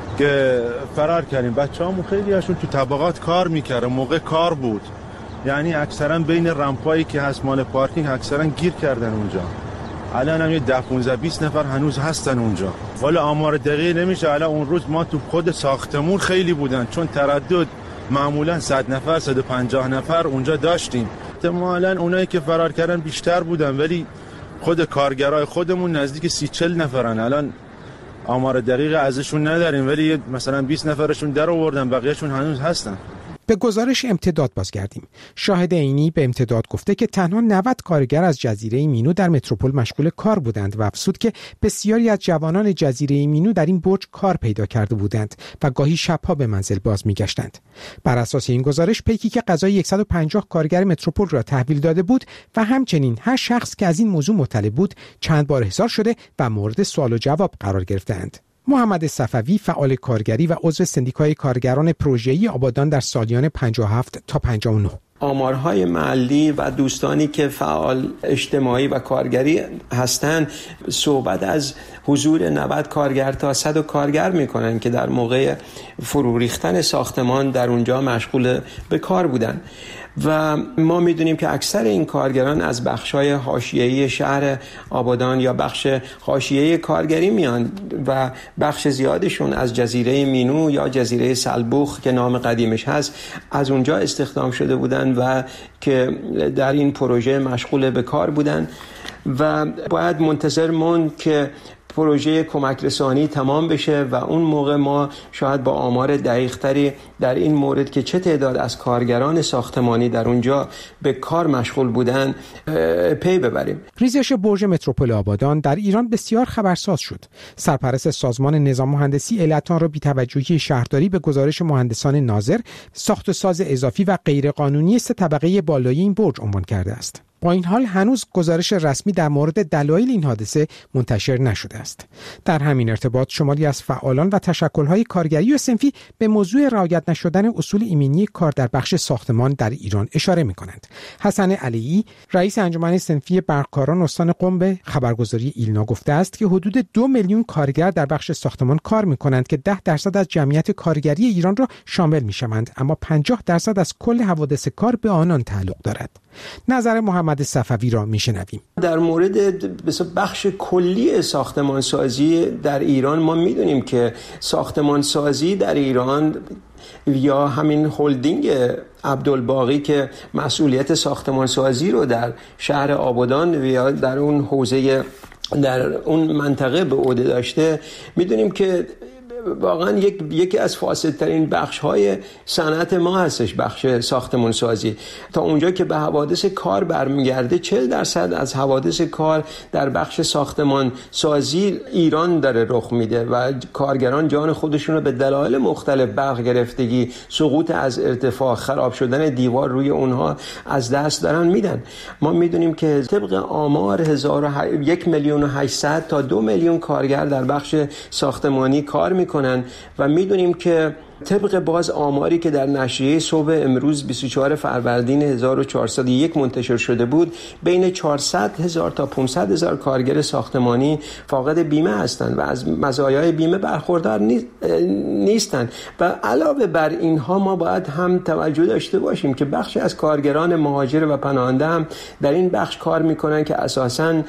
که فرار کردیم. بچه‌هامون خیلی هاشون تو طبقات کار میکردن، موقع کار بود، یعنی اکثرا بین رمپایی که هست مال پارکینگ اکثرا گیر کردن اونجا. الان هم یه ده پانزده بیست نفر هنوز هستن اونجا، ولی آمار دقیق نمیشه. الان اون روز ما تو خود ساختمون خیلی بودن، چون تردد معمولا صد نفر صد و پنجاه نفر اونجا داشتیم. احتمالاً اونایی که فرار کردن بیشتر بودن، ولی خود کارگرای خودمون نزدیک سی چل نفرن. الان آمار دقیق ازشون نداریم، ولی مثلا بیست نفرشون در آوردن، بقیه‌شون هنوز هستن. به گزارش امتداد بازگردیم. شاهد عینی به امتداد گفته که تنها نود کارگر از جزیره مینو در متروپول مشغول کار بودند و افزود که بسیاری از جوانان جزیره مینو در این برج کار پیدا کرده بودند و گاهی شبها به منزل باز میگشتند. بر اساس این گزارش پیکی که غذای صد و پنجاه کارگر متروپول را تحویل داده بود و همچنین هر شخص که از این موضوع مطلع بود چند بار احضار شده و مورد سوال و جواب قرار گرفتند. محمد صفوی، فعال کارگری و عضو سندیکای کارگران پروژه‌ای آبادان در سالیان پنجاه و هفت تا پنجاه و نه. آمارهای محلی و دوستانی که فعال اجتماعی و کارگری هستند صحبت از حضور نود کارگر تا صد کارگر میکنن که در موقع فرو ریختن ساختمان در اونجا مشغول به کار بودن و ما میدونیم که اکثر این کارگران از بخش‌های حاشیه‌ای شهر آبادان یا بخش حاشیه‌ای کارگری میان و بخش زیادشون از جزیره مینو یا جزیره سلبوخ که نام قدیمش هست از اونجا استخدام شده بودن و که در این پروژه مشغول به کار بودن و باید منتظر موند که پروژه کمک رسانی تمام بشه و اون موقع ما شاید با آمار دقیق‌تری در این مورد که چه تعداد از کارگران ساختمانی در اونجا به کار مشغول بودن پی ببریم. ریزش برج متروپول آبادان در ایران بسیار خبرساز شد. سرپرست سازمان نظام مهندسی علت آن را بی‌توجهی شهرداری به گزارش مهندسان ناظر ساخت و ساز اضافی و غیرقانونی سه طبقه بالایی این برج عنوان کرده است. با این حال هنوز گزارش رسمی در مورد دلایل این حادثه منتشر نشده است. در همین ارتباط شماری از فعالان و تشکل‌های کارگری و صنفی به موضوع رعایت نشدن اصول ایمنی کار در بخش ساختمان در ایران اشاره می‌کنند. حسن علیعی، رئیس انجمن صنفی برقکاران استان قم به خبرگزاری ایلنا گفته است که حدود دو میلیون کارگر در بخش ساختمان کار می‌کنند که ده درصد از جمعیت کارگری ایران را شامل می‌شوند، اما پنجاه درصد از کل حوادث کار به آنان تعلق دارد. نظر محمد محمد صفوی را میشنویم. در مورد بخش کلی ساختمانسازی در ایران ما میدونیم که ساختمانسازی در ایران یا همین هلدینگ عبدالباقی که مسئولیت ساختمانسازی رو در شهر آبادان یا در اون حوزه در اون منطقه به عهده داشته، میدونیم که واقعا یک یکی از فاسدترین بخش‌های صنعت ما هستش بخش ساختمان سازی. تا اونجا که به حوادث کار برمیگرده، چهل درصد از حوادث کار در بخش ساختمان سازی ایران داره رخ میده و کارگران جان خودشون رو به دلایل مختلف، برق گرفتگی، سقوط از ارتفاع، خراب شدن دیوار روی اونها از دست دارن میدن. ما میدونیم که طبق آمار یک میلیون و هشتصد تا دو میلیون کارگر در بخش ساختمانی کار می کنن و میدونیم که طبق باز آماری که در نشریه صبح امروز بیست و چهارم فروردین هزار و چهارصد و یک منتشر شده بود، بین چهارصد هزار تا پانصد هزار کارگر ساختمانی فاقد بیمه هستند و از مزایای بیمه برخوردار نیستند. و علاوه بر اینها ما باید هم توجه داشته باشیم که بخشی از کارگران مهاجر و پناهنده هم در این بخش کار میکنن که اساساً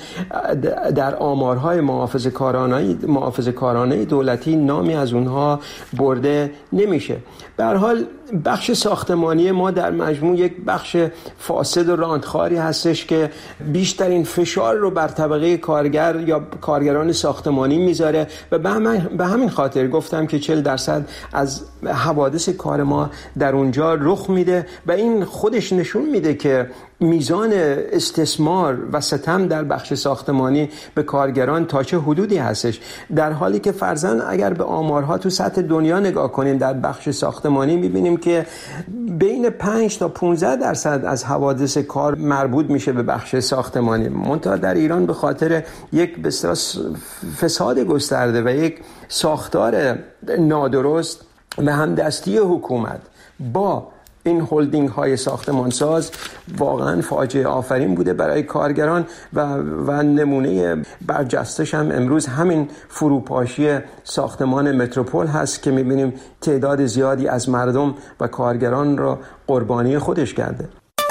در آمارهای محافظه‌کارانه محافظه‌کارانه دولتی نامی از اونها برده نمیشه. به هر حال بخش ساختمانی ما در مجموع یک بخش فاسد و راندخاری هستش که بیشترین فشار رو بر طبقه کارگر یا کارگران ساختمانی میذاره و به همین, به همین خاطر گفتم که چهل درصد از حوادث کار ما در اونجا رخ میده و این خودش نشون میده که میزان استثمار و ستم در بخش ساختمانی به کارگران تا چه حدودی هستش، در حالی که فرضاً اگر به آمارها تو سطح دنیا نگاه کنیم در بخش ساختمانی میبینیم که بین پنج تا پانزده درصد از حوادث کار مربوط میشه به بخش ساختمانی. منتها در ایران به خاطر یک بسیار فساد گسترده و یک ساختار نادرست و همدستی حکومت با این هلدینگ های ساختمانساز واقعا فاجعه آفرین بوده برای کارگران و, و نمونه برجستش هم امروز همین فروپاشی ساختمان متروپول هست که میبینیم تعداد زیادی از مردم و کارگران را قربانی خودش کرده.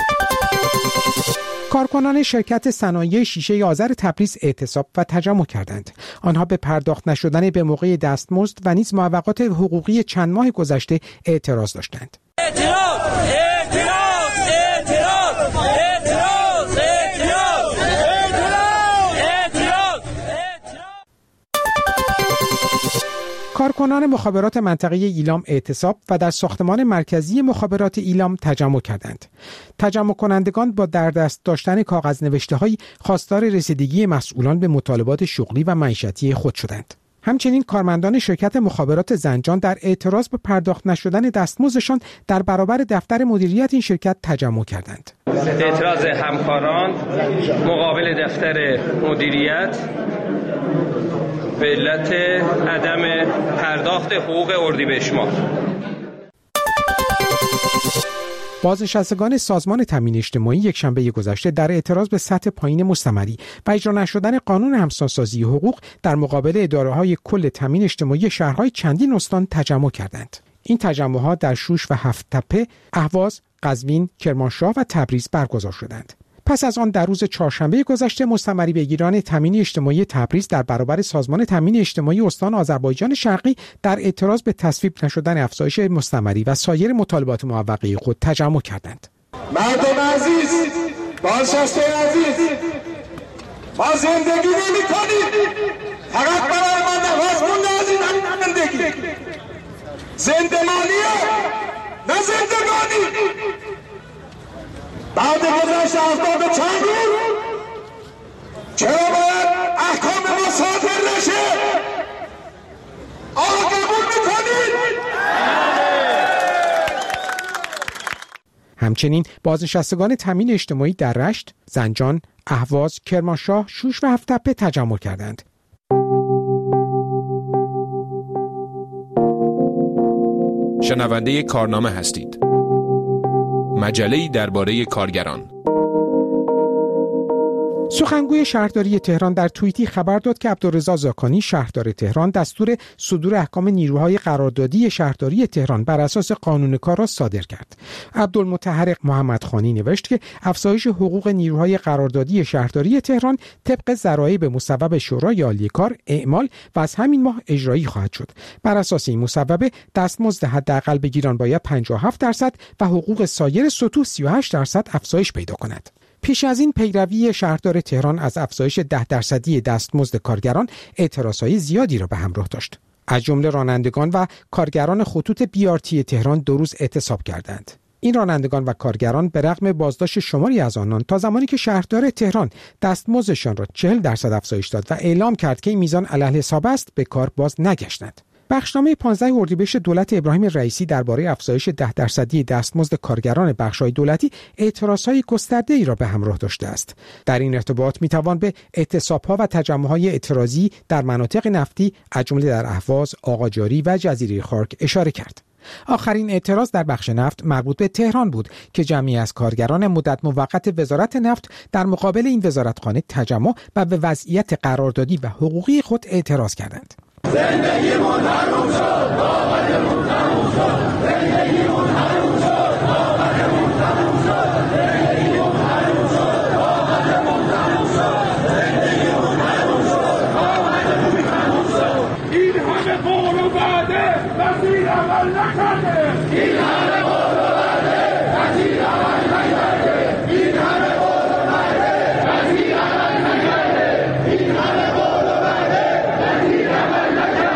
کارکنان شرکت صنایع شیشه آذر تبریز اعتصاب و تجمع کردند. آنها به پرداخت نشدن به موقع دستمزد و نیز معوقات حقوقی چند ماه گذشته اعتراض داشتند. اعتراض! اعتراض! اعتراض! اعتراض! اعتراض! اعتراض! کارکنان مخابرات منطقه ایلام اعتصاب و در ساختمان مرکزی مخابرات ایلام تجمع کردند. تجمع کنندگان با در دست داشتن کاغذ نوشته‌های خواستار رسیدگی مسئولان به مطالبات شغلی و معیشتی خود شدند. همچنین کارمندان شرکت مخابرات زنجان در اعتراض به پرداخت نشدن دستمزدشان در برابر دفتر مدیریت این شرکت تجمع کردند. اعتراض همکاران مقابل دفتر مدیریت به علت عدم پرداخت حقوق اردیبهشت ماه. بازنشستگان سازمان تامین اجتماعی یکشنبه گذشته در اعتراض به سطح پایین مستمری و اجرا نشدن قانون همسانسازی حقوق در مقابل اداره‌های کل تامین اجتماعی شهرهای چندین استان تجمع کردند. این تجمعات در شوش و هفت‌تپه، اهواز، قزوین، کرمانشاه و تبریز برگزار شدند. پس از آن در روز چهارشنبه گذشته مستمری بگیران تامین اجتماعی تبریز در برابر سازمان تامین اجتماعی استان آذربایجان شرقی در اعتراض به تصویب نشدن افزایش مستمری و سایر مطالبات معوقه خود تجمع کردند. مردم عزیز، بازنشسته عزیز، ما زندگی نمی‌کنیم، فقط برای ما نفس مونده از این زندگی. زندگانیه، نه زندگانی. بعد گذشت از داد چند روز چرا باید احکام ما صادر نشه؟ آقا قبول میکنید؟ همچنین بازنشستگان تامین اجتماعی در رشت، زنجان، اهواز، کرمانشاه، شوش و هفت‌تپه تجمع کردند. شنونده کارنامه هستید. مجله‌ای درباره کارگران. سخنگوی شهرداری تهران در توییتی خبر داد که عبدالرضا زاکانی شهردار تهران دستور صدور احکام نیروهای قراردادی شهرداری تهران بر اساس قانون کار را صادر کرد. عبدالمطهر محمدخانی نوشت که افزایش حقوق نیروهای قراردادی شهرداری تهران طبق ضرایب مصوب شورای عالی کار اعمال و از همین ماه اجرایی خواهد شد. بر اساس این مصوبه دستمزد حداقل بگیران باید پنجاه و هفت درصد و حقوق سایر سطوح سی و هشت درصد افزایش پیدا کند. پیش از این پیروی شهردار تهران از افزایش ده درصدی دستمزد کارگران اعتراضهای زیادی را به همراه داشت. از جمله رانندگان و کارگران خطوط بی آر تی تهران دو روز اعتصاب کردند. این رانندگان و کارگران به رغم بازداشت شماری از آنان تا زمانی که شهردار تهران دستمزدشان را چهل درصد افزایش داد و اعلام کرد که این میزان علیحساب است به کار باز نگشتند. بخشنامه پانزده اردیبهشت دولت ابراهیم رئیسی درباره افزایش ده درصدی دستمزد کارگران بخش‌های دولتی اعتراضهای گسترده‌ای را به همراه داشته است. در این ارتباط می‌توان به اعتصاب‌ها و تجمع‌های اعتراضی در مناطق نفتی از جمله در اهواز، آقاجاری و جزیره خارک اشاره کرد. آخرین اعتراض در بخش نفت مربوط به تهران بود که جمعی از کارگران مدت موقت وزارت نفت در مقابل این وزارتخانه تجمع و به وضعیت قراردادی و حقوقی خود اعتراض کردند. زندگیمون حروم شد، باورمون تموم شد. زندگیمون حروم شد، باورمون تموم شد. زندگیمون حروم شد، باورمون تموم شد. زندگیمون حروم شد، باورمون تموم شد. این همه قول و وعده وزیر عمل نکرده. این همه قول و وعده وزیر عمل نکرده. این همه قول و وعده وزیر عمل نکرده. این همه قول و وعده وزیر عمل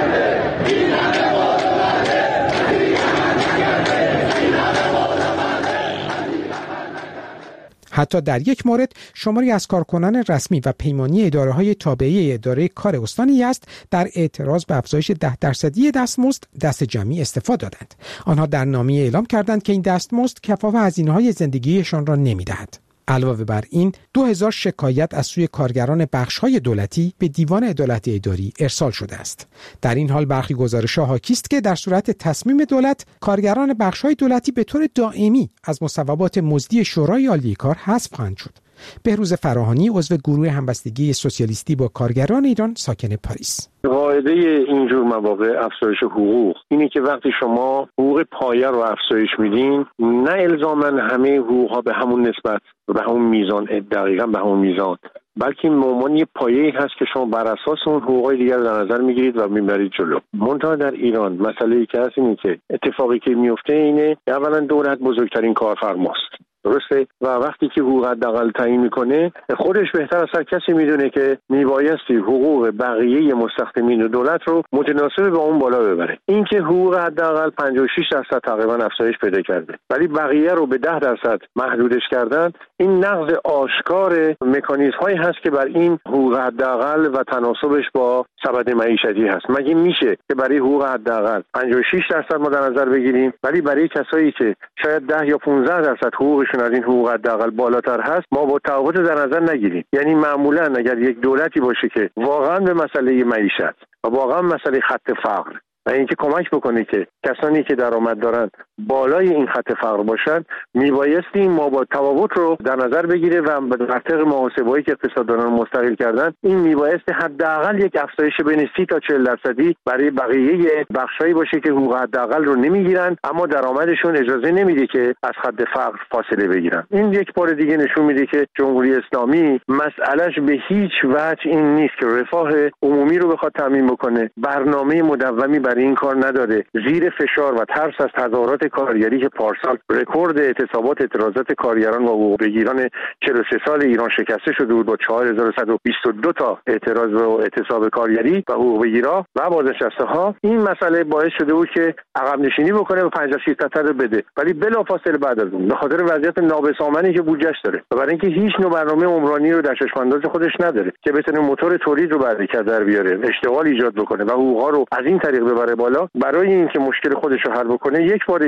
حتی در یک مورد شماری از کارکنان رسمی و پیمانی اداره‌های تابعه اداره کار استان یزد در اعتراض به افزایش ده درصدی دستمزد دست جمعی استعفا دادند. آنها در نامه اعلام کردند که این دستمزد کفاف هزینه‌های زندگیشان را نمی‌دهد. علاوه بر این دو هزار شکایت از سوی کارگران بخش‌های دولتی به دیوان عدالت اداری ارسال شده است. در این حال برخی گزارش‌ها حاکی است که در صورت تصمیم دولت کارگران بخش‌های دولتی به طور دائمی از مصوبات مزدی شورای عالی کار حذف خواهند شد. بهروز فراهانی عضو گروه همبستگی سوسیالیستی با کارگران ایران ساکن پاریس: قاعده اینجور مواقع افزایش حقوق اینه که وقتی شما حقوق پایه رو افزایش میدین نه الزاماً همه حقوق‌ها به همون نسبت و به همون میزان، دقیقاً به همون میزان، بلکه این مومان یه پایه‌ای هست که شما بر اساس اون حقوقای دیگر رو در نظر میگیرید و میبرید جلو. منتها در ایران مسئله‌ای که هست اینه که اتفاقی که میفته اینه اولا دولت بزرگترین کارفرماست، درسته؟ و وقتی که حقوق حداقل تعیین میکنه خودش بهتر از هر کسی میدونه که میبایستی حقوق بقیه مستخدمین دولت رو متناسب با اون بالا ببره. این که حقوق حداقل پنجاه و شش درصد تقریبا افزایش پیدا کرده ولی بقیه رو به ده درصد محدودش کردن، این نقض آشکار مکانیزم هایی هست که بر این حقوق حداقل و تناسبش با سبد معیشتی هست. مگه میشه که برای حقوق حداقل پنجاه و شش درصد ما در نظر بگیریم ولی برای کسایی که شاید ده یا پانزده درصد حقوقش از این حقوق حداقل بالاتر هست ما با تفاوت در نظر نگیریم؟ یعنی معمولا اگر یک دولتی باشه که واقعا به مسئله معیشت و واقعا مسئله خط فقر و اینکه کمک بکنه که کسانی که درآمد دارن بالای این خط فقر باشن، میبایستی ما با تفاوت رو در نظر بگیره و در طبق محاسبه‌ای که اقتصاددانان مستقل کردن این میبایستی حداقل یک افزایش بین سی تا چهل درصدی برای بقیه بخشایی باشه که حقوق حداقل رو نمیگیرن اما درآمدشون اجازه نمیده که از خط فقر فاصله بگیرن. این یک بار دیگه نشون میده که جمهوری اسلامی مسئلهش به هیچ وجه این نیست که رفاه عمومی رو بخواد تامین بکنه، برنامه مدومی برای این کار نداره. زیر فشار و ترس از تظاهرات کارگری که پارسال رکورد اعتصابات اعتراضات کارگران و حقوق بگیران چهل و سه سال ایران شکسته شده بود با چهار هزار و صد و بیست و دو تا اعتراض و اعتصاب کارگری و حقوق بگیرا و بازنشسته ها، این مسئله باعث شده بود که عقب نشینی بکنه و پنجاه شش درصد بده، ولی بلافاصله بعد از اون به خاطر وضعیت نابسامانی که بودجهش داره و برای اینکه هیچ نوع برنامه عمرانی رو در چشم‌انداز خودش نداره که بتونه موتور تولید رو برکت در بیاره، اشتغال ایجاد بکنه و حقوقا رو از این طریق ببره بالا، برای اینکه مشکل خودش رو حل بکنه یک بار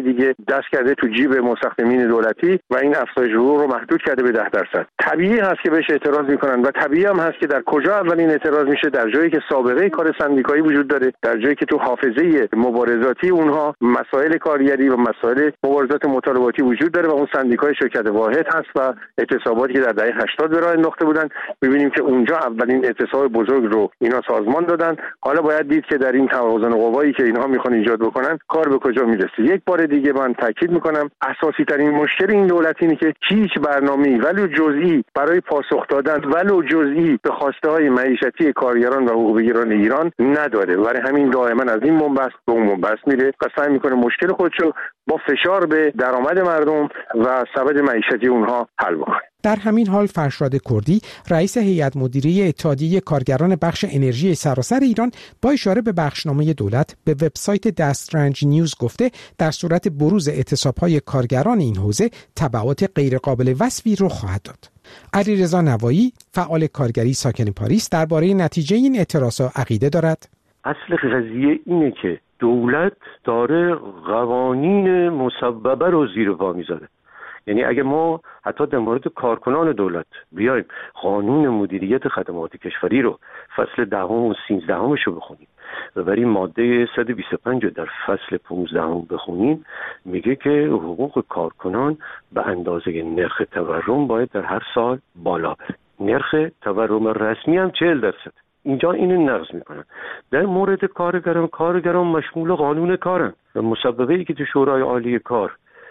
دیگه دست کرده تو جیب مستخدمین دولتی و این افزایش حقوق رو محدود کرده به ده درصد. طبیعی هست که بهش اعتراض میکنن و طبیعی هم هست که در کجا اولین اعتراض میشه؟ در جایی که سابقه کار سندیکایی وجود داره، در جایی که تو حافظه مبارزاتی اونها مسائل کارگری و مسائل مبارزات مطالباتی وجود داره و اون سندیکای شرکت واحد هست و اعتصاباتی که در دهه هشتاد به راه انداخته بودن. می‌بینیم که اونجا اولین اعتصاب بزرگ رو اینا سازمان دادن. حالا باید دید که در این توازن قوایی که اینها میخوان ایجاد بکنن کار به کجا میرسه. یک بار دیگه من تاکید میکنم اساسی ترین مشکل این دولت اینه که هیچ برنامه‌ای ولو جزئی برای پاسخ دادن ولو جزئی به خواسته‌های معیشتی کارگران و حقوق بگیران ایران نداره. برای همین دائما از این منبست به اون منبست میره و سعی میکنه مشکل خودشو با فشار به درآمد مردم و سبد معیشتی اونها حل بکنه. در همین حال فرشاد کردی رئیس هیئت مدیره اتحادیه کارگران بخش انرژی سراسر ایران با اشاره به بخشنامه دولت به وبسایت دسترنج نیوز گفته در صورت بروز اعتصاب‌های کارگران این حوزه تبعات غیرقابل وصفی رخ خواهد داد. علیرضا نوایی فعال کارگری ساکن پاریس درباره نتیجه این اعتراضات عقیده دارد. اصل قضیه اینه که دولت داره قوانین مسببه رو زیر پا میذاره. یعنی اگه ما حتی در مورد کارکنان دولت بیایم قانون مدیریت خدمات کشوری رو فصل دهم و سیزدهمش رو بخونیم و برای ماده صد و بیست و پنج در فصل پانزدهم بخونیم، میگه که حقوق کارکنان به اندازه نرخ تورم باید در هر سال بالا بره. نرخ تورم رسمی هم چهل درصد. اینجا اینو نقض میکنن. در مورد کارگران، کارگران مشمول قانون کارن و مسببه‌ای که تو شورای عالی کار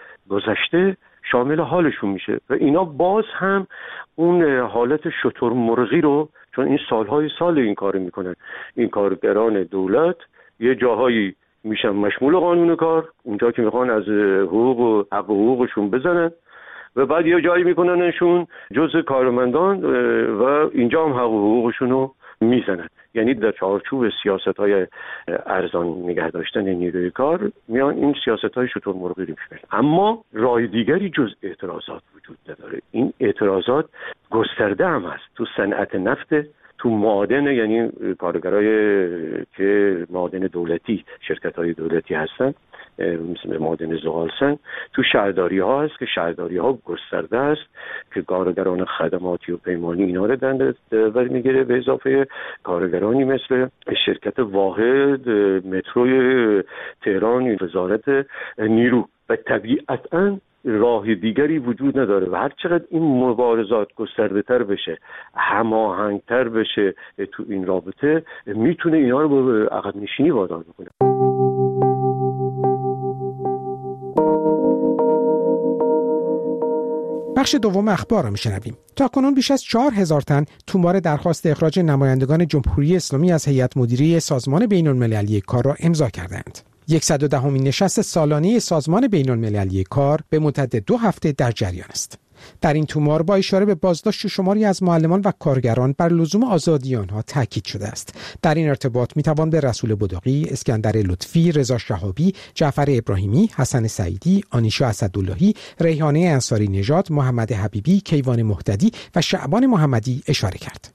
گذشته شامل حالشون میشه و اینا باز هم اون حالت شترمرغی رو، چون این سالهای سال این کار میکنن، این کارگران دولت یه جاهایی میشن مشمول قانون کار، اونجا که میخوان از حقوق و حق حقوقشون بزنن و بعد یه جایی میکننشون جزء کارمندان و اینجا هم حق حقوقشون رو میزنن. یعنی در چارچوب سیاست‌های ارزان نگه داشتن نیروی کار میان این سیاست‌های شترمرغی رو میشن. اما راه دیگری جز اعتراضات وجود نداره. این اعتراضات گسترده هم هست تو صنعت نفت، تو معادن، یعنی کارگرای که معادن دولتی، شرکت‌های دولتی هستن مثل معادن زغالسنگ، تو شهرداری ها هست که شهرداری ها گسترده است که کارگران خدماتی و پیمانی اینا رو در میگیره، به اضافه کارگرانی مثل شرکت واحد، متروی تهران، وزارت نیرو. و طبیعتاً راه دیگری وجود نداره و هر چقدر این مبارزات گسترده تر بشه، هماهنگ تر بشه تو این رابطه، میتونه اینا رو به عقب نشینی وادار بکنه. بخش دوم اخبار را میشنویم. تا کنون بیش از چهار هزار تن تومار درخواست اخراج نمایندگان جمهوری اسلامی از هیئت مدیره سازمان بین‌المللی کار را امضا کردند. صد و دهمین نشست سالانه سازمان بین‌المللی کار به مدت دو هفته در جریان است. در این تومار با اشاره به بازداشت شماری از معلمان و کارگران بر لزوم آزادی آنها تاکید شده است. در این ارتباط میتوان به رسول بدوقی، اسکندر لطفی، رضا شهابی، جعفر ابراهیمی، حسن سعیدی، آنیشا اسداللهی، ریحانه انصاری نژاد، محمد حبیبی، کیوان مهتدی و شعبان محمدی اشاره کرد.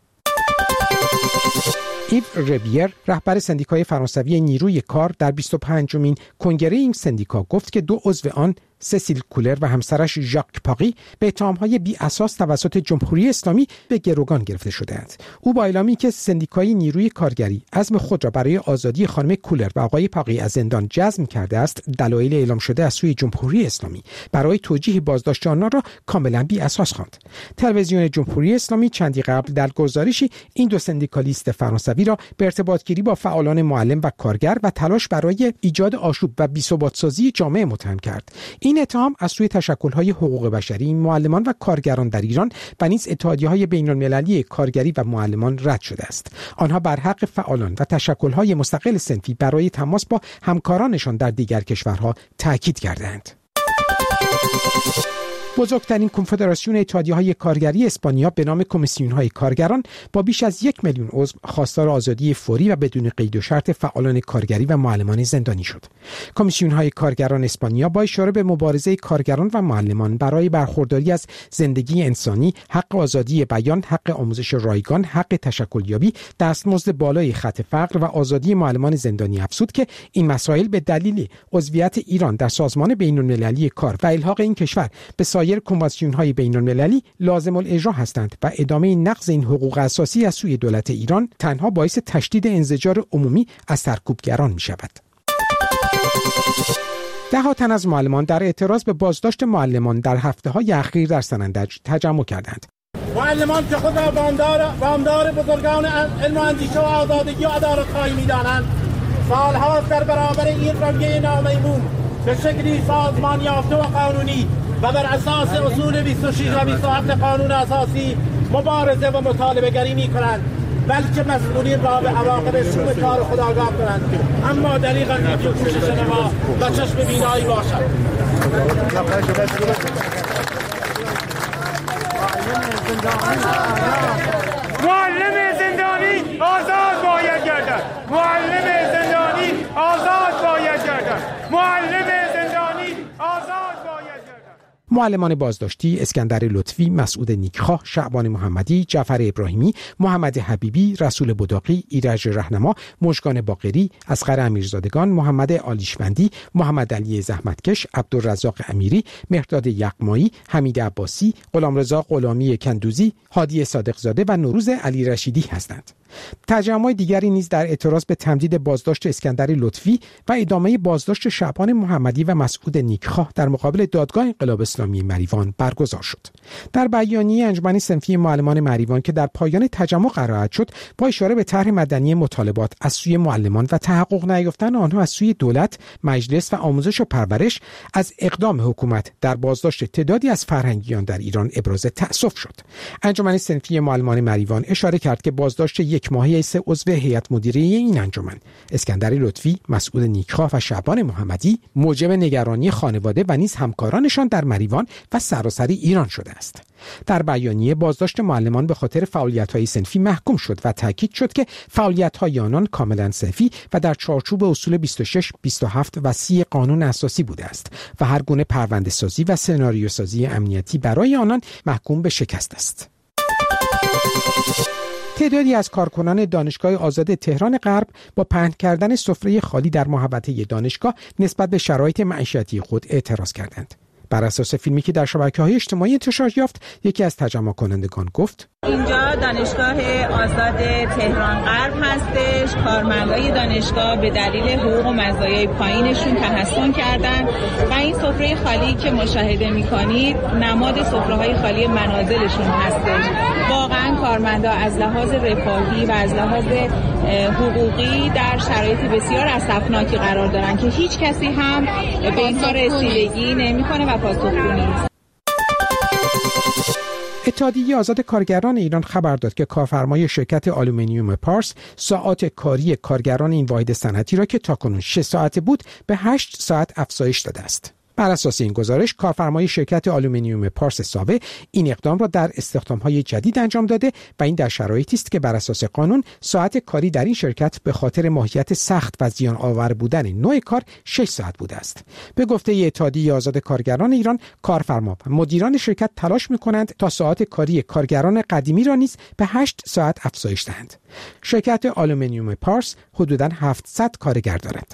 ایو ربیر رهبر سندیکای فرانسوی نیروی کار در بیست و پنجمین کنگره این سندیکا گفت که دو عضو آن، سسیل کولر و همسرش ژاک پاقی، به اتهام‌های بی اساس توسط جمهوری اسلامی به گروگان گرفته شده‌اند. او با اعلامی که سندیکای نیروی کارگری عزم خود را برای آزادی خانم کولر و آقای پاقی از زندان جزم کرده است، دلایل اعلام شده از سوی جمهوری اسلامی برای توجیه بازداشت آنها را کاملا بی اساس خواند. تلویزیون جمهوری اسلامی چندی قبل در گزارشی این دو سندیکالیست فرانسوی را به ارتباطگیری با فعالان معلم و کارگر و تلاش برای ایجاد آشوب و بی‌ثبات‌سازی جامعه متهم کرد. این اتهام از سوی تشکل‌های حقوق بشری، معلمان و کارگران در ایران و نیز اتحادیه‌های بین‌المللی کارگری و معلمان رد شده است. آنها بر حق فعالان و تشکل‌های مستقل صنفی برای تماس با همکارانشان در دیگر کشورها تاکید کردند. بزرگترین کنفدراسیون اتحادیه‌های کارگری اسپانیا به نام کمیسیون‌های کارگران با بیش از یک میلیون عضو خواستار آزادی فوری و بدون قید و شرط فعالان کارگری و معلمان زندانی شد. کمیسیون‌های کارگران اسپانیا با اشاره به مبارزه کارگران و معلمان برای برخورداری از زندگی انسانی، حق آزادی بیان، حق آموزش رایگان، حق تشکلیابی، دستمزد بالای خط فقر و آزادی معلمان زندانی افزود که این مسائل به دلیل عضویت ایران در سازمان بین‌المللی کار و الحاق این کشور به سایر کنوانسیون‌های بین‌المللی لازم الاجرا هستند و ادامه نقض این حقوق اساسی از سوی دولت ایران تنها باعث تشدید انزجار عمومی از سرکوبگران می‌شود. ده ها تن از معلمان در اعتراض به بازداشت معلمان در هفته‌های اخیر در سنندج تجمع کردند. معلمان که خود را وامدار وامدار بزرگان علم و اندیشه و آزادگی و عدالت‌خواهی می‌دانند، سال‌هاست در برابر این رویه نامیمون به شکلی سازمان یافته و قانونی و بر اساس اصول بیست و شش و بیست و هفت قانون اساسی مبارزه و مطالبه گری می‌کنند، بلکه مسئولین را به عواقب شوم کار خود آگاه کنند. اما دلیغا نیکی کوشش ما و چشم بینایی باشد. معلم زندانی آزاد باید گردد. معلم زندانی آزاد باید گردد. معلم زندانی آزاد باید گردد. معلمان بازداشتی اسکندر لطفی، مسعود نیکخواه، شعبان محمدی، جعفر ابراهیمی، محمد حبیبی، رسول بداقی، ایرج رهنما، مژگان باقری، اصغر امیرزادگان، محمد عالیشمندی، محمد علی زحمتکش، عبدالرزاق امیری، مهرداد یغمایی، حمید عباسی، غلامرضا غلامی کندوزی، هادی صادقزاده و نوروز علی رشیدی هستند. تجمع دیگری نیز در اعتراض به تمدید بازداشت اسکندر لطفی و ادامه بازداشت شعبان محمدی و مسعود نیکخواه در مقابل دادگاه انقلاب اسلامی مریوان برگزار شد. در بیانیه انجمن صنفی معلمان مریوان که در پایان تجمع قرائت شد، با اشاره به طرح مدنی مطالبات از سوی معلمان و تحقق نیافتن آنها از سوی دولت، مجلس و آموزش و پرورش از اقدام حکومت در بازداشت تعدادی از فرهنگیان در ایران ابراز تأسف شد. انجمن صنفی معلمان مریوان اشاره کرد که بازداشت یک ماهه سه عضو هیئت مدیره این انجمن، اسکندر لطفی، مسعود نیکخواه و شعبان محمدی، موجب نگرانی خانواده و نیز همکارانشان در مریوان و سراسر ایران شده است. در بیانیه بازداشت معلمان به خاطر فعالیت‌های صنفی محکوم شد و تاکید شد که فعالیت‌های آنان کاملا صنفی و در چارچوب اصول بیست و شش، بیست و هفت و سی قانون اساسی بوده است و هر گونه پرونده‌سازی و سناریوسازی امنیتی برای آنان محکوم به شکست است. تعدادی از کارکنان دانشگاه آزاد تهران غرب با پهن کردن سفره خالی در محوطه دانشگاه نسبت به شرایط معیشتی خود اعتراض کردند. بر اساس فیلمی که در شبکه‌های اجتماعی انتشار یافت، یکی از تجمع کنندگان گفت: اینجا دانشگاه آزاد تهران غرب هستش. کارمندای دانشگاه به دلیل حقوق و مزایای پایینشون تحسن کردن و این سفره خالی که مشاهده می‌کنید نماد سفره‌های خالی منازلشون هستش. واقعا کارمندا از لحاظ رفاهی و از لحاظ حقوقی در شرایط بسیار اسفناکی قرار دارن که هیچ کسی هم به این کار رسیدگی نمی‌کنه و پاسخگو نیست. اتحادیه آزاد کارگران ایران خبر داد که کارفرمای شرکت آلومینیوم پارس ساعات کاری کارگران این واحد صنعتی را که تاکنون شش ساعت بود به هشت ساعت افزایش داده است. بر اساس این گزارش، کارفرمای شرکت آلومینیوم پارس ساوه این اقدام را در استخدام‌های جدید انجام داده و این در شرایطی است که بر اساس قانون ساعت کاری در این شرکت به خاطر ماهیت سخت و زیان آور بودن نوع کار شش ساعت بوده است. به گفته اتحادیه آزاد کارگران ایران، کارفرما و مدیران شرکت تلاش می‌کنند تا ساعت کاری کارگران قدیمی را نیز به هشت ساعت افزایش دهند. شرکت آلومینیوم پارس حدوداً هفتصد کارگر دارد.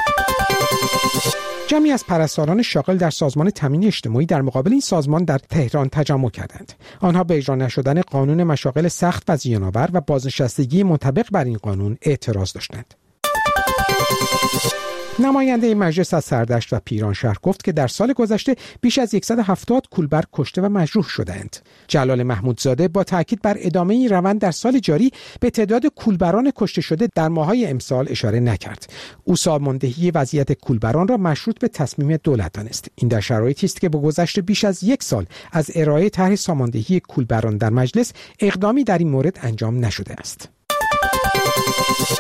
جمعی از پرستاران شاغل در سازمان تامین اجتماعی در مقابل این سازمان در تهران تجمع کردند. آنها به اجرا نشدن قانون مشاغل سخت و زیان‌آور و بازنشستگی منطبق بر این قانون اعتراض داشتند. نماینده مجلس از سردشت و پیرانشهر گفت که در سال گذشته بیش از صد و هفتاد کولبر کشته و مجروح شدند. جلال محمودزاده با تاکید بر ادامه این روند در سال جاری به تعداد کولبران کشته شده در ماه‌های امسال اشاره نکرد. او ساماندهی وضعیت کولبران را مشروط به تصمیم دولت دانست. این در شرایطی است که با گذشت بیش از یک سال از ارائه طرح ساماندهی کولبران در مجلس اقدامی در این مورد انجام نشده است.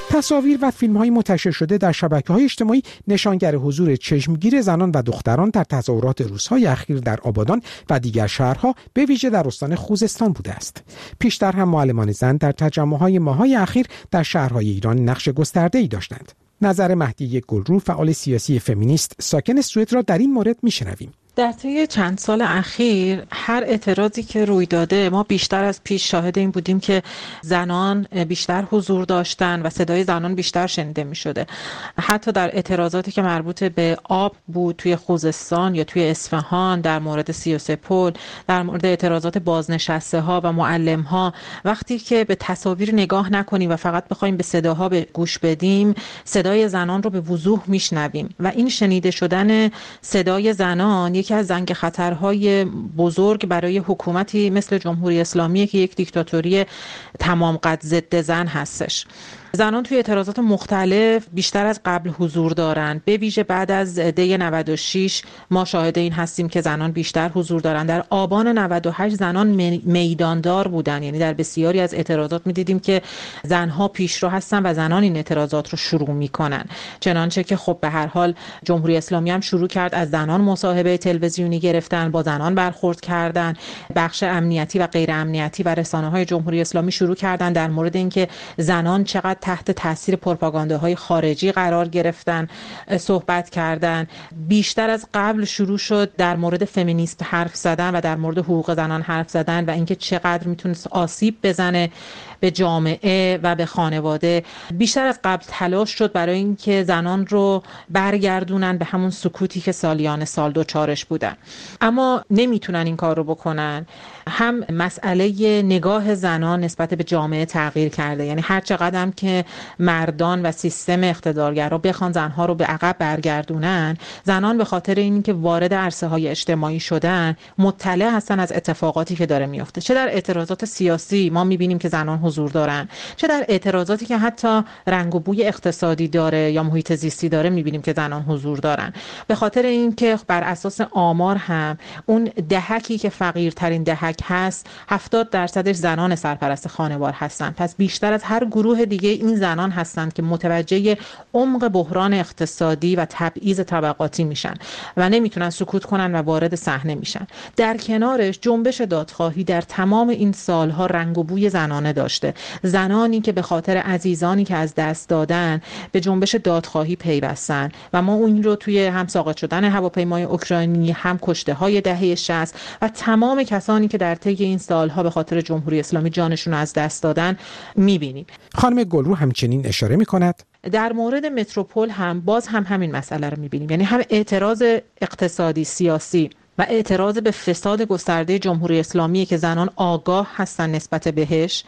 تصاویر و فیلم‌های منتشر شده در شبکه‌های اجتماعی نشانگر حضور چشمگیر زنان و دختران در تظاهرات روزهای اخیر در آبادان و دیگر شهرها به ویژه در استان خوزستان بوده است. پیشتر هم معلمان زن در تجمع‌های ماه‌های اخیر در شهرهای ایران نقش گسترده‌ای داشتند. نظر مهدی گلرو، فعال سیاسی فمینیست ساکن سوئد را در این مورد می‌شنویم. در طی چند سال اخیر هر اعتراضی که روی داده ما بیشتر از پیش شاهد این بودیم که زنان بیشتر حضور داشتن و صدای زنان بیشتر شنیده می شده. حتی در اعتراضاتی که مربوط به آب بود توی خوزستان یا توی اصفهان، در مورد سی و سه پل، در مورد اعتراضات بازنشسته ها و معلم ها، وقتی که به تصاویر نگاه نکنیم و فقط بخوایم به صداها به گوش بدیم، صدای زنان رو به وضوح میشنویم و این شنیده شدن صدای زنان یکی از زنگ خطرهای بزرگ برای حکومتی مثل جمهوری اسلامی که یک دیکتاتوری تمام قد ضد زن هستش. زنان توی اعتراضات مختلف بیشتر از قبل حضور دارن. به ویژه بعد از دی نود و شش ما شاهد این هستیم که زنان بیشتر حضور دارن. در آبان نود و هشت زنان میداندار بودن، یعنی در بسیاری از اعتراضات می‌دیدیم که زنها پیشرو هستن و زنان این اعتراضات رو شروع می‌کنن. چنانچه که خب به هر حال جمهوری اسلامی هم شروع کرد از زنان مصاحبه تلویزیونی گرفتن، با زنان برخورد کردن. بخش امنیتی و غیر امنیتی و رسانه‌های جمهوری اسلامی شروع کردن در مورد اینکه زنان چقدر تحت تاثیر پروپاگانداهای خارجی قرار گرفتن صحبت کردن. بیشتر از قبل شروع شد در مورد فمینیسم حرف زدن و در مورد حقوق زنان حرف زدن و اینکه چقدر میتونه آسیب بزنه به جامعه و به خانواده. بیشتر از قبل تلاش شد برای اینکه زنان رو برگردونن به همون سکوتی که سالیان سال دوچارش بودن، اما نمیتونن این کار رو بکنن. هم مسئله نگاه زنان نسبت به جامعه تغییر کرده، یعنی هر چقدر هم که مردان و سیستم اقتدارگرا بخوان زنها رو به عقب برگردونن، زنان به خاطر اینکه وارد عرصه های اجتماعی شدن مطلع هستن از اتفاقاتی که داره میفته. چه در اعتراضات سیاسی ما میبینیم که زنان حضور دارن، چه در اعتراضاتی که حتی رنگ و بوی اقتصادی داره یا محیط زیستی داره میبینیم که زنان حضور دارن. به خاطر اینکه بر اساس آمار هم اون دهکی که فقیرترین دهک هست هفتاد درصدش زنان سرپرست خانوار هستن. پس بیشتر از هر گروه دیگه این زنان هستند که متوجه عمق بحران اقتصادی و تبعیض طبقاتی میشن و نمیتونن سکوت کنن و وارد صحنه میشن. در کنارش جنبش دادخواهی در تمام این سالها رنگ و بوی زنانه داشته. زنانی که به خاطر عزیزانی که از دست دادن به جنبش دادخواهی پیوستن و ما اون رو توی هم ساقط شدن هواپیمای اوکراینی، هم کشته های دهه شصت و تمام کسانی که در طی این سالها به خاطر جمهوری اسلامی جانشون از دست دادن میبینیم. خانم گلرو همچنین اشاره میکند در مورد متروپول هم باز هم همین مسئله رو میبینیم، یعنی هم اعتراض اقتصادی سیاسی و اعتراض به فساد گسترده جمهوری اسلامی که زنان آگاه هستن نسبت بهش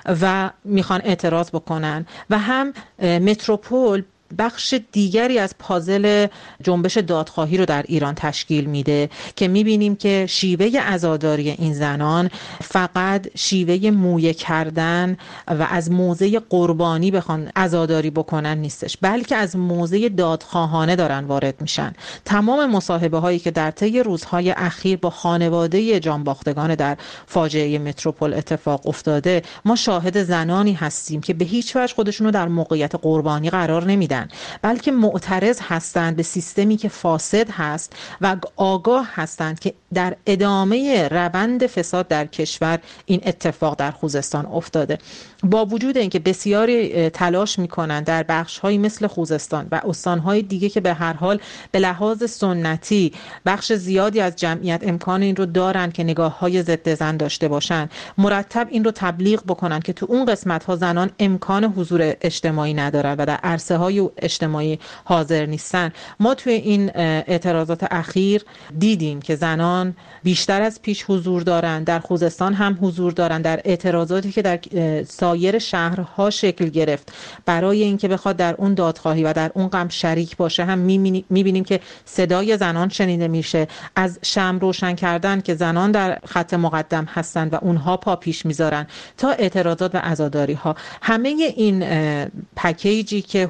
و میخوان اعتراض بکنن، و هم متروپول بخش دیگری از پازل جنبش دادخواهی رو در ایران تشکیل میده که میبینیم که شیوه عزاداری این زنان فقط شیوه مویه کردن و از موضع قربانی بخوان عزاداری بکنن نیستش، بلکه از موضع دادخواهانه دارن وارد میشن. تمام مصاحبه هایی که در طی روزهای اخیر با خانواده جانباختگان در فاجعه متروپول اتفاق افتاده، ما شاهد زنانی هستیم که به هیچ وجه خودشون رو در موقعیت قربانی قرار نمیدن، بلکه معترض هستند به سیستمی که فاسد هست و آگاه هستند که در ادامه روند فساد در کشور این اتفاق در خوزستان افتاده. با وجود اینکه بسیاری تلاش میکنن در بخش‌هایی مثل خوزستان و استان‌های دیگه که به هر حال به لحاظ سنتی بخش زیادی از جمعیت امکان این رو دارن که نگاه‌های ضد زن داشته باشن، مرتب این رو تبلیغ بکنن که تو اون قسمت‌ها زنان امکان حضور اجتماعی ندارن و در عرصه‌های اجتماعی حاضر نیستن. ما توی این اعتراضات اخیر دیدیم که زنان بیشتر از پیش حضور دارن، در خوزستان هم حضور دارن، در اعتراضاتی که در سایر شهرها شکل گرفت برای اینکه بخواد در اون دادخواهی و در اون غم شریک باشه هم میبینیم که صدای زنان شنیده میشه. از شمع روشن کردن که زنان در خط مقدم هستن و اونها پا پیش میذارن تا اعتراضات و عزاداری ها، همه این پکیجی که حضور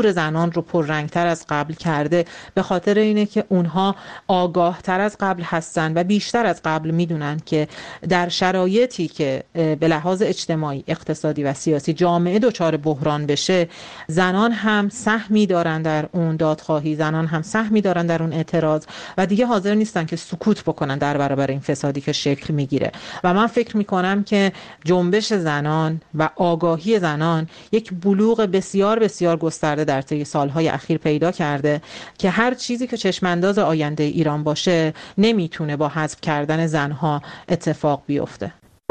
حضور زنان رو پررنگتر از قبل کرده به خاطر اینه که اونها آگاه تر از قبل هستن و بیشتر از قبل میدونن که در شرایطی که به لحاظ اجتماعی، اقتصادی و سیاسی جامعه دچار بحران بشه، زنان هم سهمی دارن در اون دادخواهی، زنان هم سهمی دارن در اون اعتراض و دیگه حاضر نیستن که سکوت بکنن در برابر این فسادی که شکل میگیره. و من فکر میکنم که جنبش زنان و آگاهی زنان یک بلوغ بسیار بسیار گسترده در طی سالهای اخیر پیدا کرده که هر چیزی که چشمانداز آینده ایران باشه نمیتونه با حذف کردن زنها اتفاق بیفته.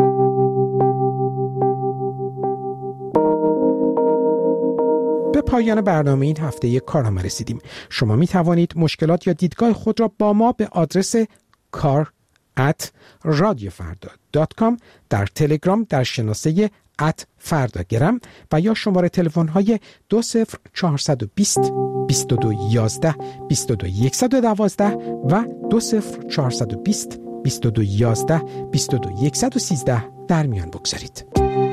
به پایان برنامه این هفته کارنامه رسیدیم. شما می توانید مشکلات یا دیدگاه خود را با ما به آدرس کار ات رادیو فردا دات کام در تلگرام در شناسه ات فرداگرم و یا شماره تلفن های دو صفر چهارصد و بیست بیست و دو یازده بیست و دو صد و دوازده و دو صفر چهارصد و بیست بیست و دو یازده بیست و دو صد و سیزده در میان بگذارید.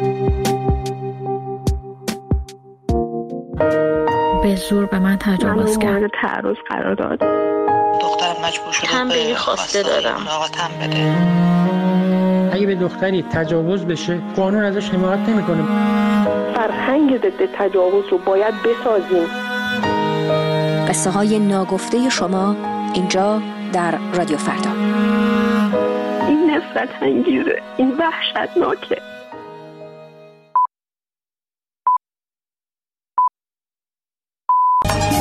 به زور به من تجاوز کرد. من تعرض قرار داد. دخترم مجبور شده تنبیهی خواسته دارم. تن بده. اگه به دختری تجاوز بشه قانون ازش حمایت نمیکنه. فرهنگ ضد تجاوز رو باید بسازیم. قصه های ناگفته شما اینجا در رادیو فردا. این نفرت انگیزه، این وحشتناکه.